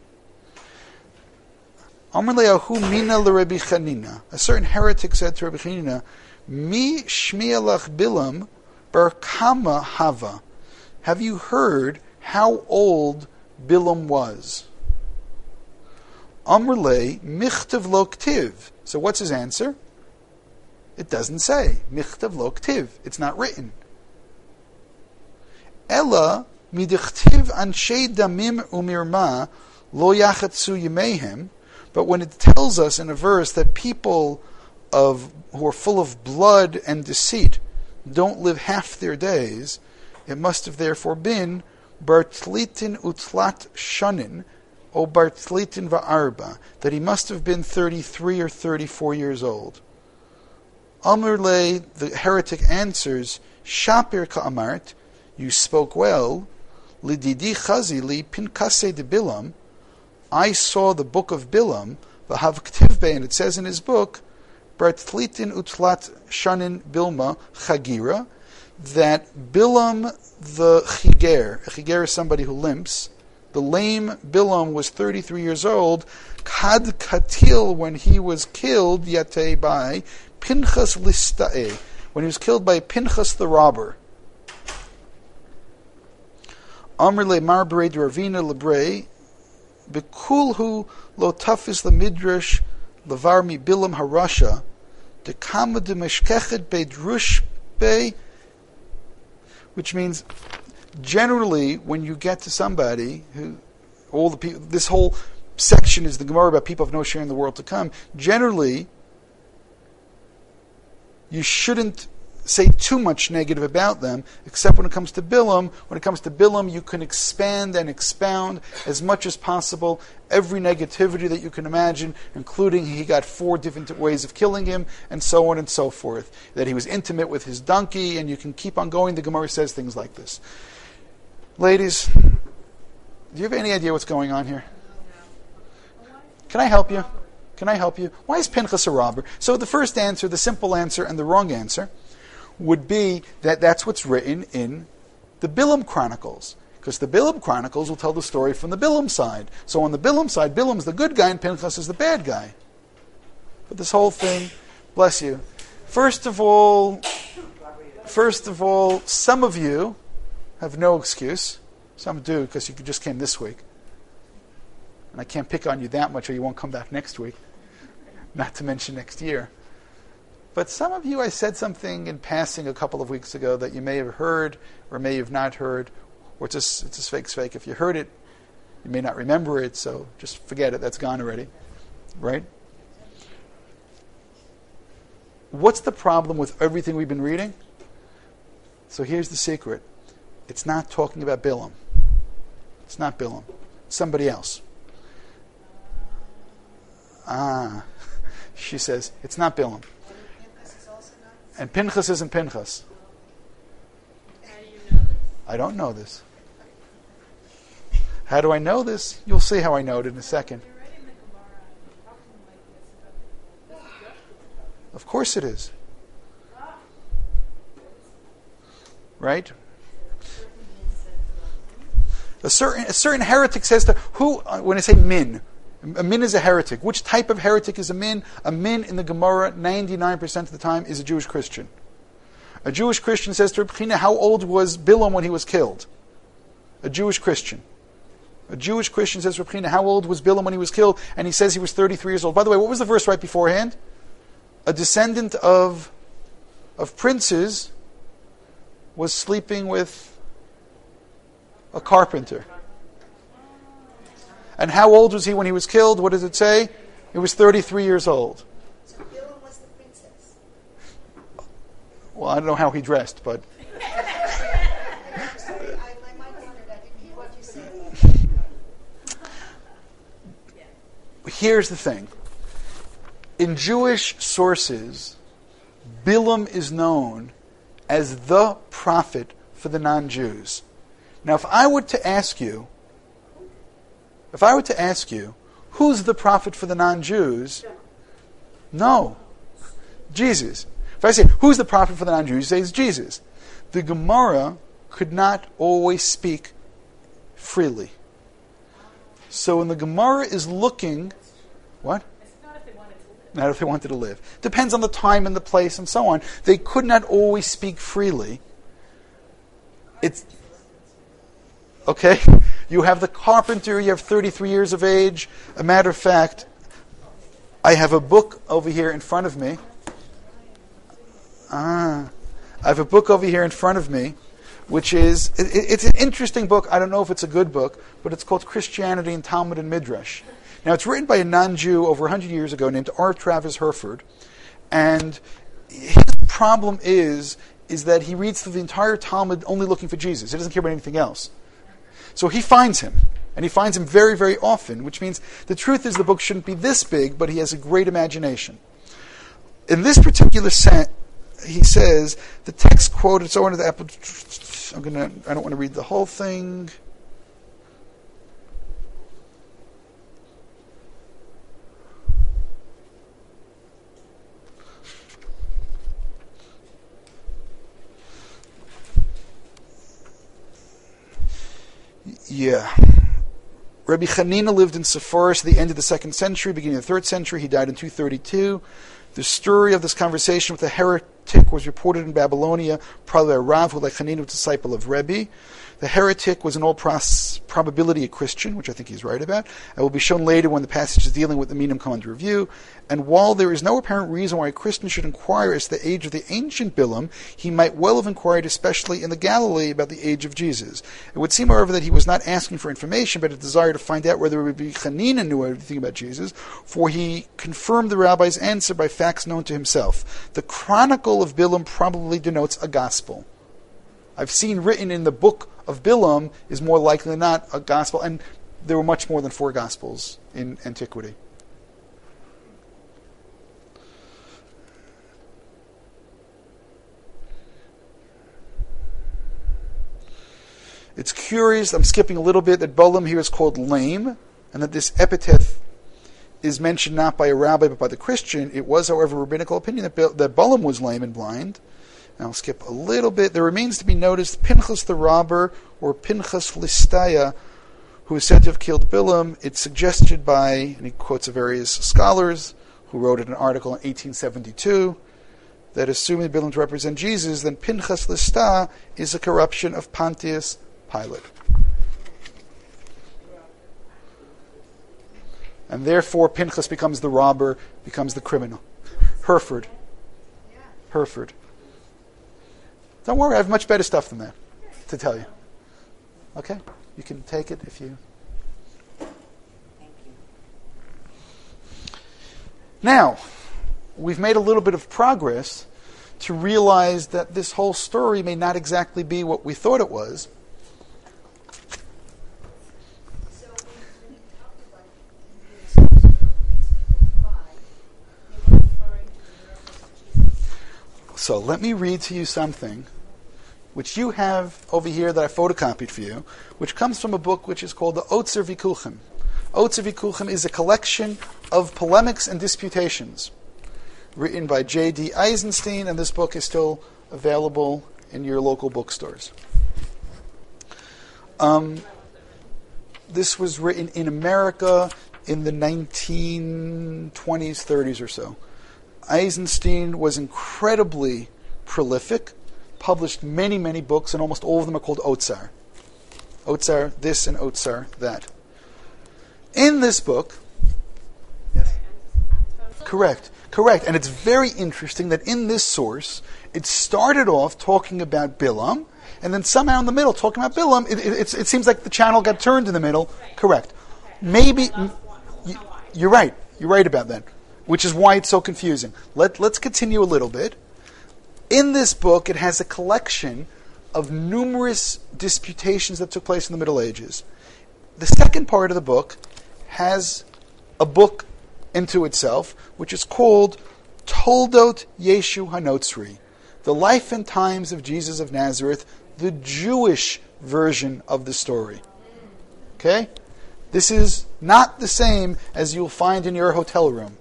Speaker 1: Amar le'ahu mina l'Rebbi Chanina. A certain heretic said to Rabbi Chanina, Mi shmi'alach Bilam bar kama hava. Have you heard how old Bilam was? Amar le michtav lo ktiv. So what's his answer? It doesn't say. Michtav lo ktiv. It's not written. Ella midichtiv anshei damim umirma lo yachatzu yimehem. But when it tells us in a verse that people of who are full of blood and deceit don't live half their days, it must have therefore been bartlitin utlat shanin, o bartlitin va'arba, that he must have been thirty-three or thirty-four years old. Amr le, the heretic answers, Shapir ka'amart, you spoke well, lididi chazi li pinkase de Bilam, I saw the book of Bilam, v'hav k'tivbe, and it says in his book, Bartlitin utlat shanin Bilma chagira, that Bilam the chiger, a chiger is somebody who limps, the lame Bilam was thirty-three years old, kad katil, when he was killed, yatei by, Pinchas lista'e, when he was killed by Pinchas the robber. Amr le mar brei d'Ravina lebrei, Bekulhu lo tafis le midrash levar mi Bilam harasha, de kama de meshkechet be drush be, which means generally when you get to somebody who, all the people, this whole section is the Gemara about people of no share in the world to come. Generally, you shouldn't say too much negative about them, except when it comes to Bilam. When it comes to Bilam, you can expand and expound as much as possible every negativity that you can imagine, including he got four different ways of killing him, and so on and so forth. That he was intimate with his donkey, and you can keep on going. The Gemara says things like this. Ladies, do you have any idea what's going on here? Can I help you? Can I help you? Why is Pinchas a robber? So the first answer, the simple answer, and the wrong answer would be that that's what's written in the Bilam Chronicles. Because the Bilam Chronicles will tell the story from the Bilam side. So on the Bilam side, Bilam's the good guy and Pinchas is the bad guy. But this whole thing, bless you. First of all, first of all, some of you have no excuse. Some do, because you just came this week. And I can't pick on you that much or you won't come back next week. Not to mention next year. But some of you, I said something in passing a couple of weeks ago that you may have heard or may have not heard, or it's just, it's just fake, fake. If you heard it, you may not remember it, so just forget it. That's gone already. Right? What's the problem with everything we've been reading? So here's the secret. It's not talking about Bilam. It's not Bilam. It's somebody else. Ah, she says, it's not Bilam. And Pinchas isn't Pinchas.
Speaker 5: How do you know this?
Speaker 1: I don't know this. How do I know this? You'll see how I know it in a second.
Speaker 2: You're writing the Gemara and talking like this about this.
Speaker 1: Of course it is. Right? A certain a certain heretic says to who, when I say min, a min is a heretic. Which type of heretic is a min? A min in the Gemara, ninety-nine percent of the time, is a Jewish Christian. A Jewish Christian says to Reb China, how old was Bilam when he was killed? A Jewish Christian. A Jewish Christian says to Reb China, how old was Bilam when he was killed? And he says he was thirty-three years old. By the way, what was the verse right beforehand? A descendant of, of princes was sleeping with a carpenter. And how old was he when he was killed? What does it say? He was thirty-three years old.
Speaker 3: So Bilam was the princess.
Speaker 1: Well, I don't know how he dressed, but
Speaker 3: Sorry, I, my mind wandered. I didn't hear what you said.
Speaker 1: here's the thing. In Jewish sources, Bilam is known as the prophet for the non-Jews. Now, if I were to ask you, if I were to ask you, who's the prophet for the non-Jews? No. Jesus. If I say, who's the prophet for the non-Jews? You say it's Jesus. The Gemara could not always speak freely. So when the Gemara is looking, what?
Speaker 2: Not if they wanted to live.
Speaker 1: Not if they wanted to live. Depends on the time and the place and so on. They could not always speak freely. It's okay. You have the carpenter. You have thirty-three years of age. A matter of fact, I have a book over here in front of me. Ah, I have a book over here in front of me, which is it, it's an interesting book. I don't know if it's a good book, but it's called Christianity in Talmud and Midrash. Now, it's written by a non-Jew over one hundred years ago named R. Travis Herford, and his problem is is that he reads through the entire Talmud only looking for Jesus. He doesn't care about anything else. So he finds him, and he finds him very, very often, which means the truth is the book shouldn't be this big, but he has a great imagination. In this particular set, he says, the text quoted, so under the apple, I'm gonna, I don't want to read the whole thing. Yeah. Rabbi Chanina lived in Sepharus at the end of the second century, beginning of the third century. He died in two thirty-two. The story of this conversation with a heretic was reported in Babylonia, probably by Rav, who like Chanina was a disciple of Rebbe. The heretic was in all pros- probability a Christian, which I think he's right about. It will be shown later when the passages dealing with the Minim come under review. And while there is no apparent reason why a Christian should inquire as to the age of the ancient Bilam, he might well have inquired, especially in the Galilee, about the age of Jesus. It would seem, however, that he was not asking for information, but a desire to find out whether Rabbi Chanina knew everything about Jesus, for he confirmed the rabbi's answer by facts known to himself. The Chronicle of Bilam probably denotes a gospel. I've seen written in the book of Bilam is more likely than not a gospel, and there were much more than four gospels in antiquity. It's curious, I'm skipping a little bit, that Bilam here is called lame, and that this epithet is mentioned not by a rabbi but by the Christian. It was, however, a rabbinical opinion that, Bil- that Bilam was lame and blind. And I'll skip a little bit. There remains to be noticed Pinchas the robber, or Pinchas Listaya, who is said to have killed Bilam. It's suggested by, and he quotes various scholars who wrote an article in eighteen seventy-two, that assuming Bilam to represent Jesus, then Pinchas Listah is a corruption of Pontius Pilate. And therefore Pinchas becomes the robber, becomes the criminal. Herford. Herford. Don't worry, I have much better stuff than that to tell you. Okay? You can take it if you...
Speaker 4: Thank you.
Speaker 1: Now, we've made a little bit of progress to realize that this whole story may not exactly be what we thought it was.
Speaker 3: So when, when you talked about the scripture makes people cry, they were referring to the miracles of Jesus.
Speaker 1: So let me read to you something which you have over here that I photocopied for you, which comes from a book which is called the Otzer Vikuchim. Otzer Vikuchim is a collection of polemics and disputations written by J D Eisenstein, and this book is still available in your local bookstores. Um, this was written in America in the nineteen twenties, thirties or so. Eisenstein was incredibly prolific, published many, many books, and almost all of them are called Otsar. Otsar this and Otsar that. In this book, yes, correct, correct, and it's very interesting that in this source, it started off talking about Bilam, and then somehow in the middle, talking about Bilam, it, it, it, it seems like the channel got turned in the middle. Correct. maybe
Speaker 5: I lost one.
Speaker 1: y-
Speaker 5: How why?
Speaker 1: you're right. You're right about that, which is why it's so confusing. Let, let's continue a little bit. In this book, it has a collection of numerous disputations that took place in the Middle Ages. The second part of the book has a book into itself, which is called Toldot Yeshu Hanotzri, the life and times of Jesus of Nazareth, the Jewish version of the story. Okay? This is not the same as you'll find in your hotel room.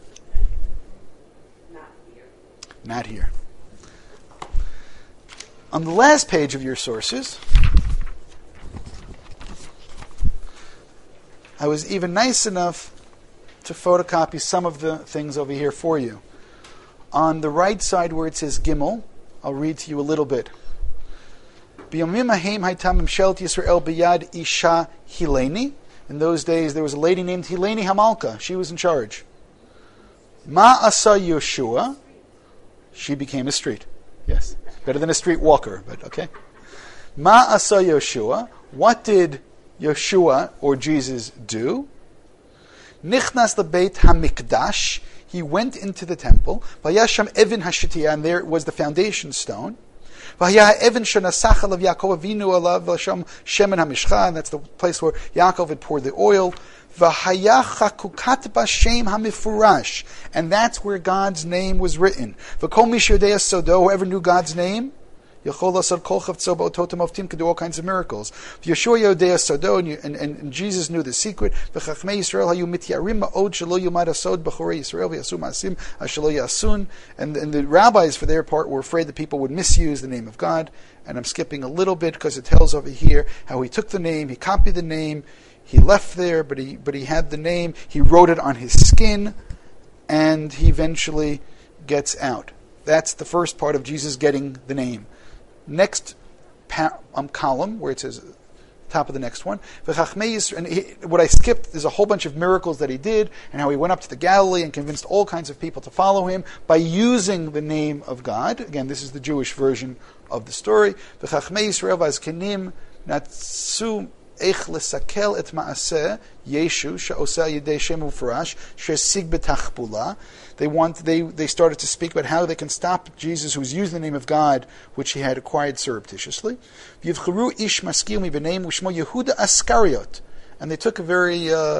Speaker 4: Not here.
Speaker 1: Not here. On the last page of your sources, I was even nice enough to photocopy some of the things over here for you. On the right side where it says Gimel, I'll read to you a little bit. B'yomim hahem hayta memshelet Yisrael b'yad isha Hileni. In those days, there was a lady named Hileni Hamalka. She was in charge. Ma asa Yeshua. She became a street. Yes. Better than a street walker, but okay. Ma asa Yeshua. What did Yeshua, or Jesus, do? Nichnas lebeit hamikdash. He went into the temple. Vayasham evin hashitiyah, and there was the foundation stone. Vayah evin shenasachal of Yaakov Avinu alav v'sham shemen hamishcha, and that's the place where Yaakov had poured the oil. V'hayah chakukat b'shem hamifurash, and that's where God's name was written. V'kol mish yodei sodo, whoever knew God's name, Yachol asad kol chavtzo ba'ototim oftim, could do all kinds of miracles. Yeshua yodei sodo, and, and, and Jesus knew the secret. V'chachmei Yisrael hayu mityarim ma'od shelo yomad asod b'chorei Yisrael v'yasu ma'asim ashelo yasun. And and the rabbis, for their part, were afraid that people would misuse the name of God. And I'm skipping a little bit because it tells over here how he took the name, he copied the name, he left there, but he but he had the name, he wrote it on his skin, and he eventually gets out. That's the first part of Jesus getting the name. Next pa- um, column, where it says, top of the next one, and he, what I skipped is a whole bunch of miracles that he did, and how he went up to the Galilee and convinced all kinds of people to follow him by using the name of God. Again, this is the Jewish version of the story. V'chachmei Yisrael v'azkenim natsu ech lesakel et ma'aseh Yeshu she'oseh yedei shem ufarash she'sig betachpula. They want they they started to speak about how they can stop Jesus, who was using the name of God, which he had acquired surreptitiously. Yivcharu ish maskil mi b'neim u'shmo Yehuda Askariot, and they took a very uh,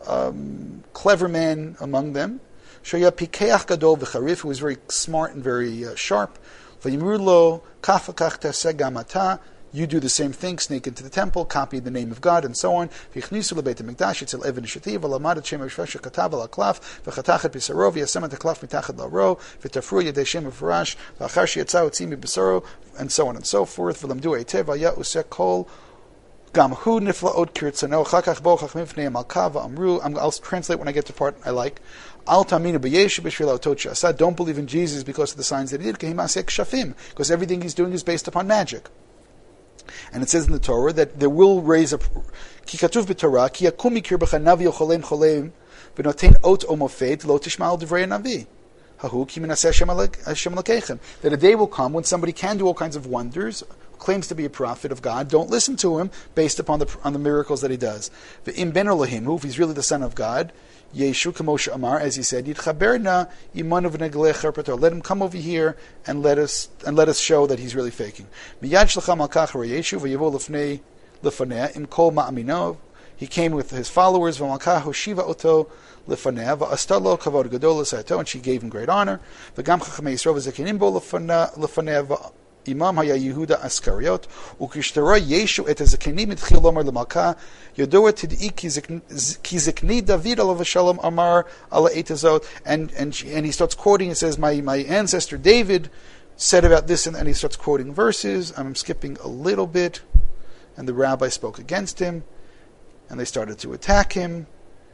Speaker 1: um, clever man among them, Shoya pikeach gadol v'charif, who was very smart and very uh, sharp. V'yimru lo kaf v'kach taseh gam ata. You do the same thing, sneak into the temple, copy the name of God, and so on. V'yichnisu lebeit hamikdash etzel even shativ v'lamad et shem hashvash shekatav al haklaf v'chatach et bisaro v'yasem et haklaf mitachad la'ro v'tafru yedei shem hafarash v'achar sheyatzau etzim mi-bisaro, and so on and so forth. V'lamdu eitev v'ya useh kol gam hu niflaot kirtzano chakach bo chachmim fnei malka v'amru. I'll translate when I get to part I like. Al taminu b'yeshu b'shvil otot she'asa. Don't believe in Jesus because of the signs that he did. Kehim aseh kshafim, because everything he's doing is based upon magic. And it says in the Torah that there will raise up ki katuv b'Torah ki yakum mikir b'cha navi ocholem cholem v'notein ot omofet lo tishma'al divrei navi hahu ki minaseh Hashem Elokeichem. That a day will come when somebody can do all kinds of wonders, claims to be a prophet of God. Don't listen to him based upon the on the miracles that he does. V'im ben Elohim, if he's really the son of God, Yeshu Kamosha Amar, as he said, Yitchaberna imanu v'neglech harpator. Let him come over here and let us and let us show that he's really faking. Miyad shlacham al kach Yeshu v'yevo lefnei lefaneh im kol ma'aminov. He came with his followers, v'malkah hoshiva oto lefaneh v'astalo kavod gadol l'sayato, and she gave him great honor. V'gam chachamei Yisrael v'zekinim bo lefaneh Imam haya Yehuda Askariot ukishtara Yeshu et hazakenim itchil lomar lemalka yodoa tid'i ki zikni David alav shalom amar ala etazot, and and she, and he starts quoting and says, my my ancestor David said about this, and, and he starts quoting verses. I'm skipping a little bit, and the rabbi spoke against him, and they started to attack him.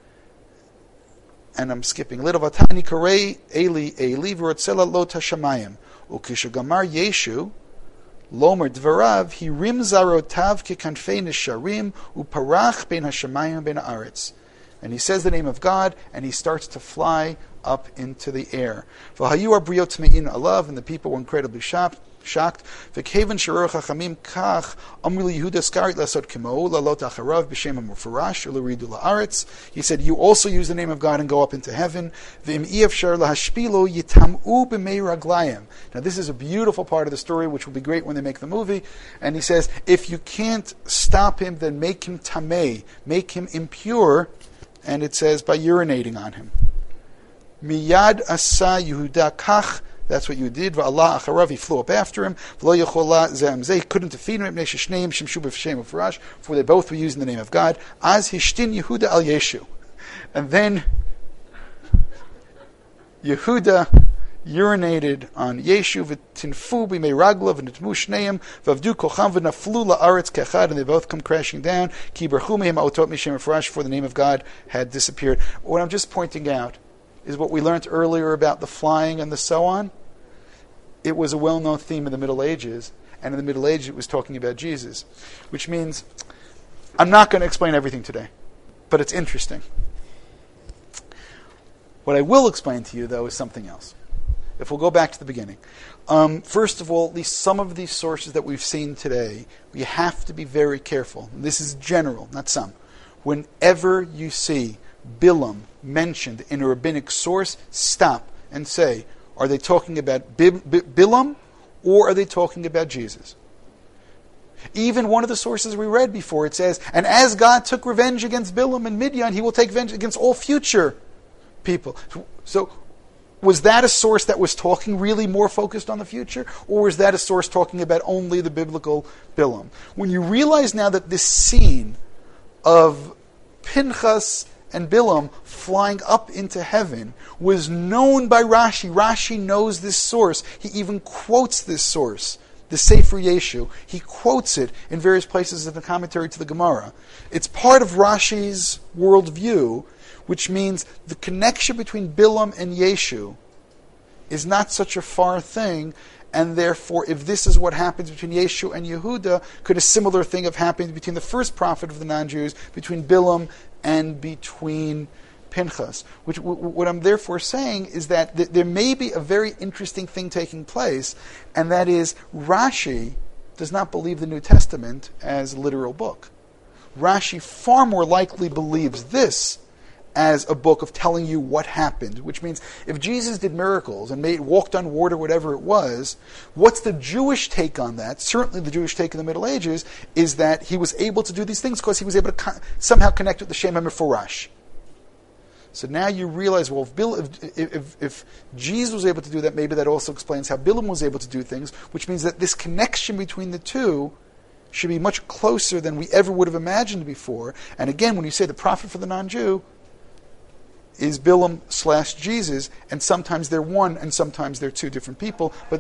Speaker 1: And I'm skipping a little. Vatani karei Eli Eli v'rotzela lo tashamayim. Ukishagamar Yeshu lomer dvarav he rim zarotav kekanfei nesharim uparach ben hashamayim ben haaretz. And he says the name of God, and he starts to fly up into the air. V'hayu abriot me'in alav, and the people were incredibly shocked. shocked. V'kevan sh'ror chachamim kach amru Yehuda skarit lasot kemo lalot acharav b'shem hamufarash u'leridu la'aretz. He said, you also use the name of God and go up into heaven. V'im iyavshar lahashpilo yitam'u b'mei raglayim. Now this is a beautiful part of the story, which will be great when they make the movie. And he says, if you can't stop him, then make him tamei, make him impure. And it says, by urinating on him. Miyad asa Yehuda kach. That's what you did. V'Allah acharav, he flew up after him. V'lo yechola zeh zeh. He couldn't defeat him. Mipnei sheshneim shimshu b'shem ufarash. For they both were using the name of God. Az hishtin Yehuda al Yeshu. And then Yehuda urinated on Yeshu. V'tinfu b'mei ragla v'nitmu shneim v'avdu kocham v'naflu la'aretz kechad. And they both come crashing down. Ki berchu mehem ha'otot mishem ufarash. For the name of God had disappeared. What I'm just pointing out is what we learned earlier about the flying and the so on. It was a well-known theme in the Middle Ages, and in the Middle Ages it was talking about Jesus, which means I'm not going to explain everything today, but it's interesting. What I will explain to you, though, is something else. If we'll go back to the beginning. Um, first of all, at least some of these sources that we've seen today, we have to be very careful. This is general, not some. Whenever you see Bilam mentioned in a rabbinic source, stop and say, are they talking about Bil- Bil- Bilam or are they talking about Jesus? Even one of the sources we read before, it says, and as God took revenge against Bilam and Midian, he will take vengeance against all future people. So was that a source that was talking really more focused on the future, or was that a source talking about only the biblical Bilam? When you realize now that this scene of Pinchas and Bilam flying up into heaven was known by Rashi. Rashi knows this source. He even quotes this source, the Sefer Yeshu. He quotes it in various places in the commentary to the Gemara. It's part of Rashi's worldview, which means the connection between Bilam and Yeshu is not such a far thing, and therefore, if this is what happens between Yeshu and Yehuda, could a similar thing have happened between the first prophet of the non-Jews, between Bilam and between Pinchas? Which, w- what I'm therefore saying is that th- there may be a very interesting thing taking place, and that is Rashi does not believe the New Testament as a literal book. Rashi far more likely believes this as a book of telling you what happened, which means if Jesus did miracles and made walked on water, whatever it was, what's the Jewish take on that? Certainly the Jewish take in the Middle Ages is that he was able to do these things because he was able to co- somehow connect with the Shem HaMeforash. So now you realize, well, if, Bill, if, if, if Jesus was able to do that, maybe that also explains how Bilam was able to do things, which means that this connection between the two should be much closer than we ever would have imagined before. And again, when you say the prophet for the non-Jew is Bilam slash Jesus, and sometimes they're one and sometimes they're two different people. But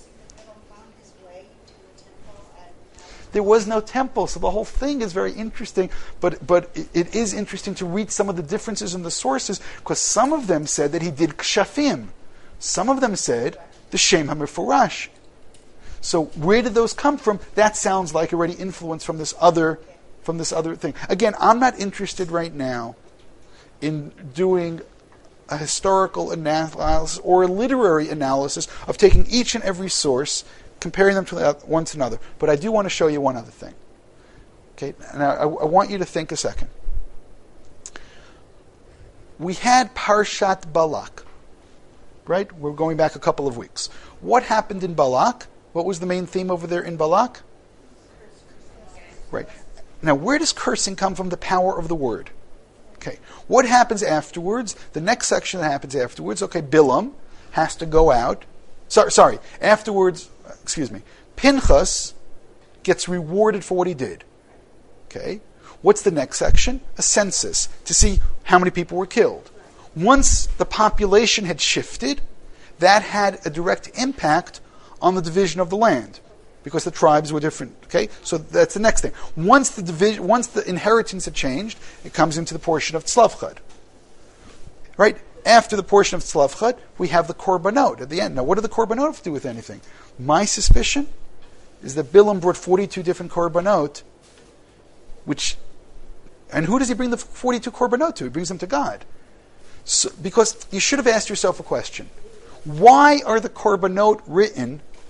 Speaker 1: there was no temple, so the whole thing is very interesting. But but it, it is interesting to read some of the differences in the sources, because some of them said that he did kshafim. Some of them said the Shem HaMeforash. So where did those come from? That sounds like already influence from this other from this other thing. Again, I'm not interested right now in doing a historical analysis or a literary analysis of taking each and every source, comparing them to one to another. But I do want to show you one other thing. Okay, now I, I want you to think a second. We had Parshat Balak, right? We're going back a couple of weeks. What happened in Balak? What was the main theme over there in Balak? Right. Now, where does cursing come from? The power of the word. Okay, what happens afterwards? The next section that happens afterwards, okay, Bilam has to go out. Sorry, sorry. Afterwards, excuse me, Pinchas gets rewarded for what he did. Okay, what's the next section? A census to see how many people were killed. Once the population had shifted, that had a direct impact on the division of the land, because the tribes were different. Okay, so that's the next thing. Once the division, once the inheritance had changed, it comes into the portion of Tzlavchad. Right after the portion of Tzlavchad, we have the Korbanot at the end. Now, what do the Korbanot have to do with anything? My suspicion is that Bilam brought forty-two different Korbanot, which, and who does he bring the forty-two Korbanot to? He brings them to God. So, because you should have asked yourself a question: why are the Korbanot written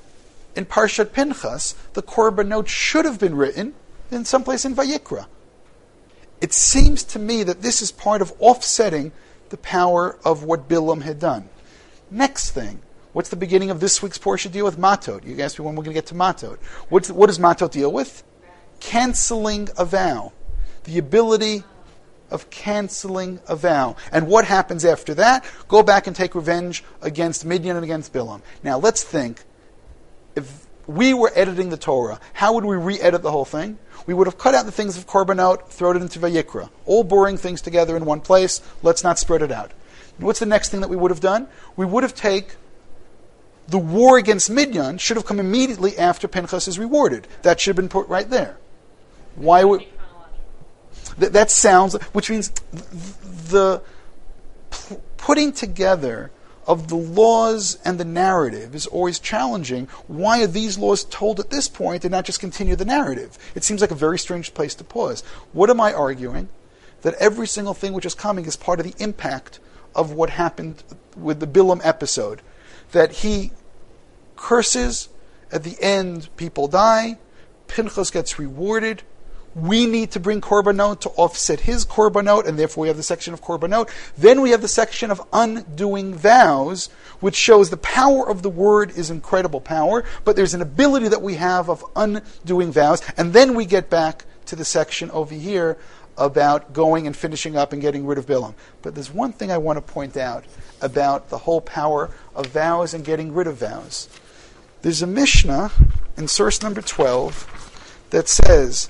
Speaker 1: in Parshat Pinchas, the korbanot should have been written in someplace in Vayikra. It seems to me that this is part of offsetting the power of what Bilam had done. Next thing, what's the beginning of this week's portion deal with Matot? You asked me when we're going to get to Matot. What's, what does Matot deal with? Canceling a vow. The ability of canceling a vow. And what happens after that? Go back and take revenge against Midian and against Bilam. Now let's think, if we were editing the Torah, how would we re-edit the whole thing? We would have cut out the things of Korbanot, thrown it into Vayikra. All boring things together in one place. Let's not spread it out. What's the next thing that we would have done? We would have taken the war against Midian should have come immediately after Pinchas is rewarded. That should have been put right there. Why would th- that sounds? Which means the p- putting together of the laws and the narrative is always challenging. Why are these laws told at this point and not just continue the narrative? It seems like a very strange place to pause. What am I arguing? That every single thing which is coming is part of the impact of what happened with the Bilam episode. That he curses, at the end people die, Pinchas gets rewarded. We need to bring korbanot to offset his korbanot, and therefore we have the section of korbanot. Then we have the section of undoing vows, which shows the power of the word is incredible power, but there's an ability that we have of undoing vows. And then we get back to the section over here about going and finishing up and getting rid of Bilam. But there's one thing I want to point out about the whole power of vows and getting rid of vows. There's a Mishnah in source number twelve that says,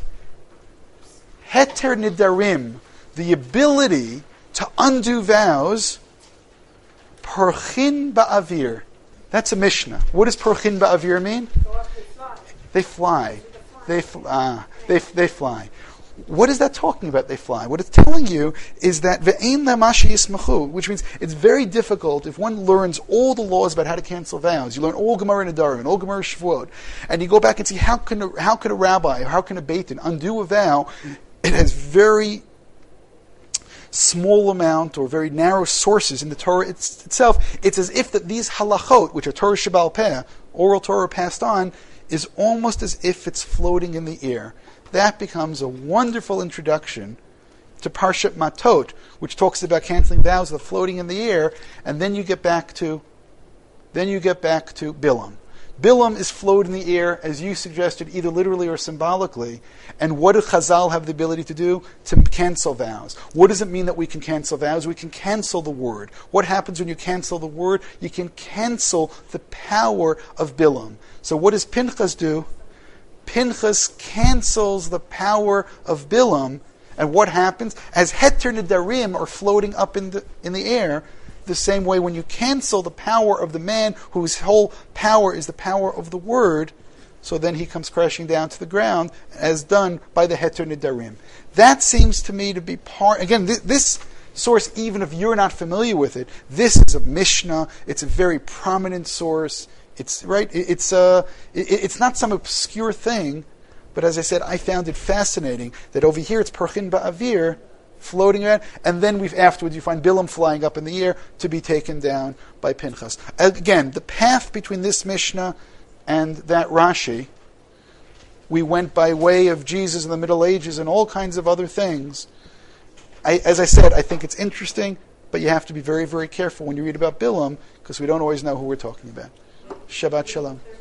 Speaker 1: Heter nidarim, the ability to undo vows, Parchin ba'avir. That's a Mishnah. What does Parchin ba'avir mean? They fly. They fly. Ah, they they fly. What is that talking about? They fly. What it's telling you is that ve'ein lamashi yismachu, which means it's very difficult if one learns all the laws about how to cancel vows. You learn all Gemara Nedarim and all Gemara Shavuot, and you go back and see how can a, how can a rabbi or how can a beit din undo a vow. It has very small amount or very narrow sources in the Torah it's, itself. It's as if that these halachot, which are Torah Sheba'al Peh, oral Torah passed on, is almost as if it's floating in the air. That becomes a wonderful introduction to Parshat Matot, which talks about canceling vows that are floating in the air, and then you get back to, then you get back to Bilam. Bilam is floating in the air, as you suggested, either literally or symbolically. And what do Chazal have the ability to do? To cancel vows. What does it mean that we can cancel vows? We can cancel the word. What happens when you cancel the word? You can cancel the power of Bilam. So what does Pinchas do? Pinchas cancels the power of Bilam, and what happens? As Heter Nidarim are floating up in the in the air, the same way when you cancel the power of the man whose whole power is the power of the word, so then he comes crashing down to the ground, as done by the Heter Nidarim. That seems to me to be part, again, th- this source, even if you're not familiar with it, this is a Mishnah, it's a very prominent source. It's right. It's uh, it's not some obscure thing, but as I said, I found it fascinating that over here it's Parchin ba'avir, floating around, and then we've afterwards you find Bilam flying up in the air to be taken down by Pinchas. Again, the path between this Mishnah and that Rashi, we went by way of Jesus in the Middle Ages and all kinds of other things. I, as I said, I think it's interesting, but you have to be very, very careful when you read about Bilam because we don't always know who we're talking about. Shabbat Shalom.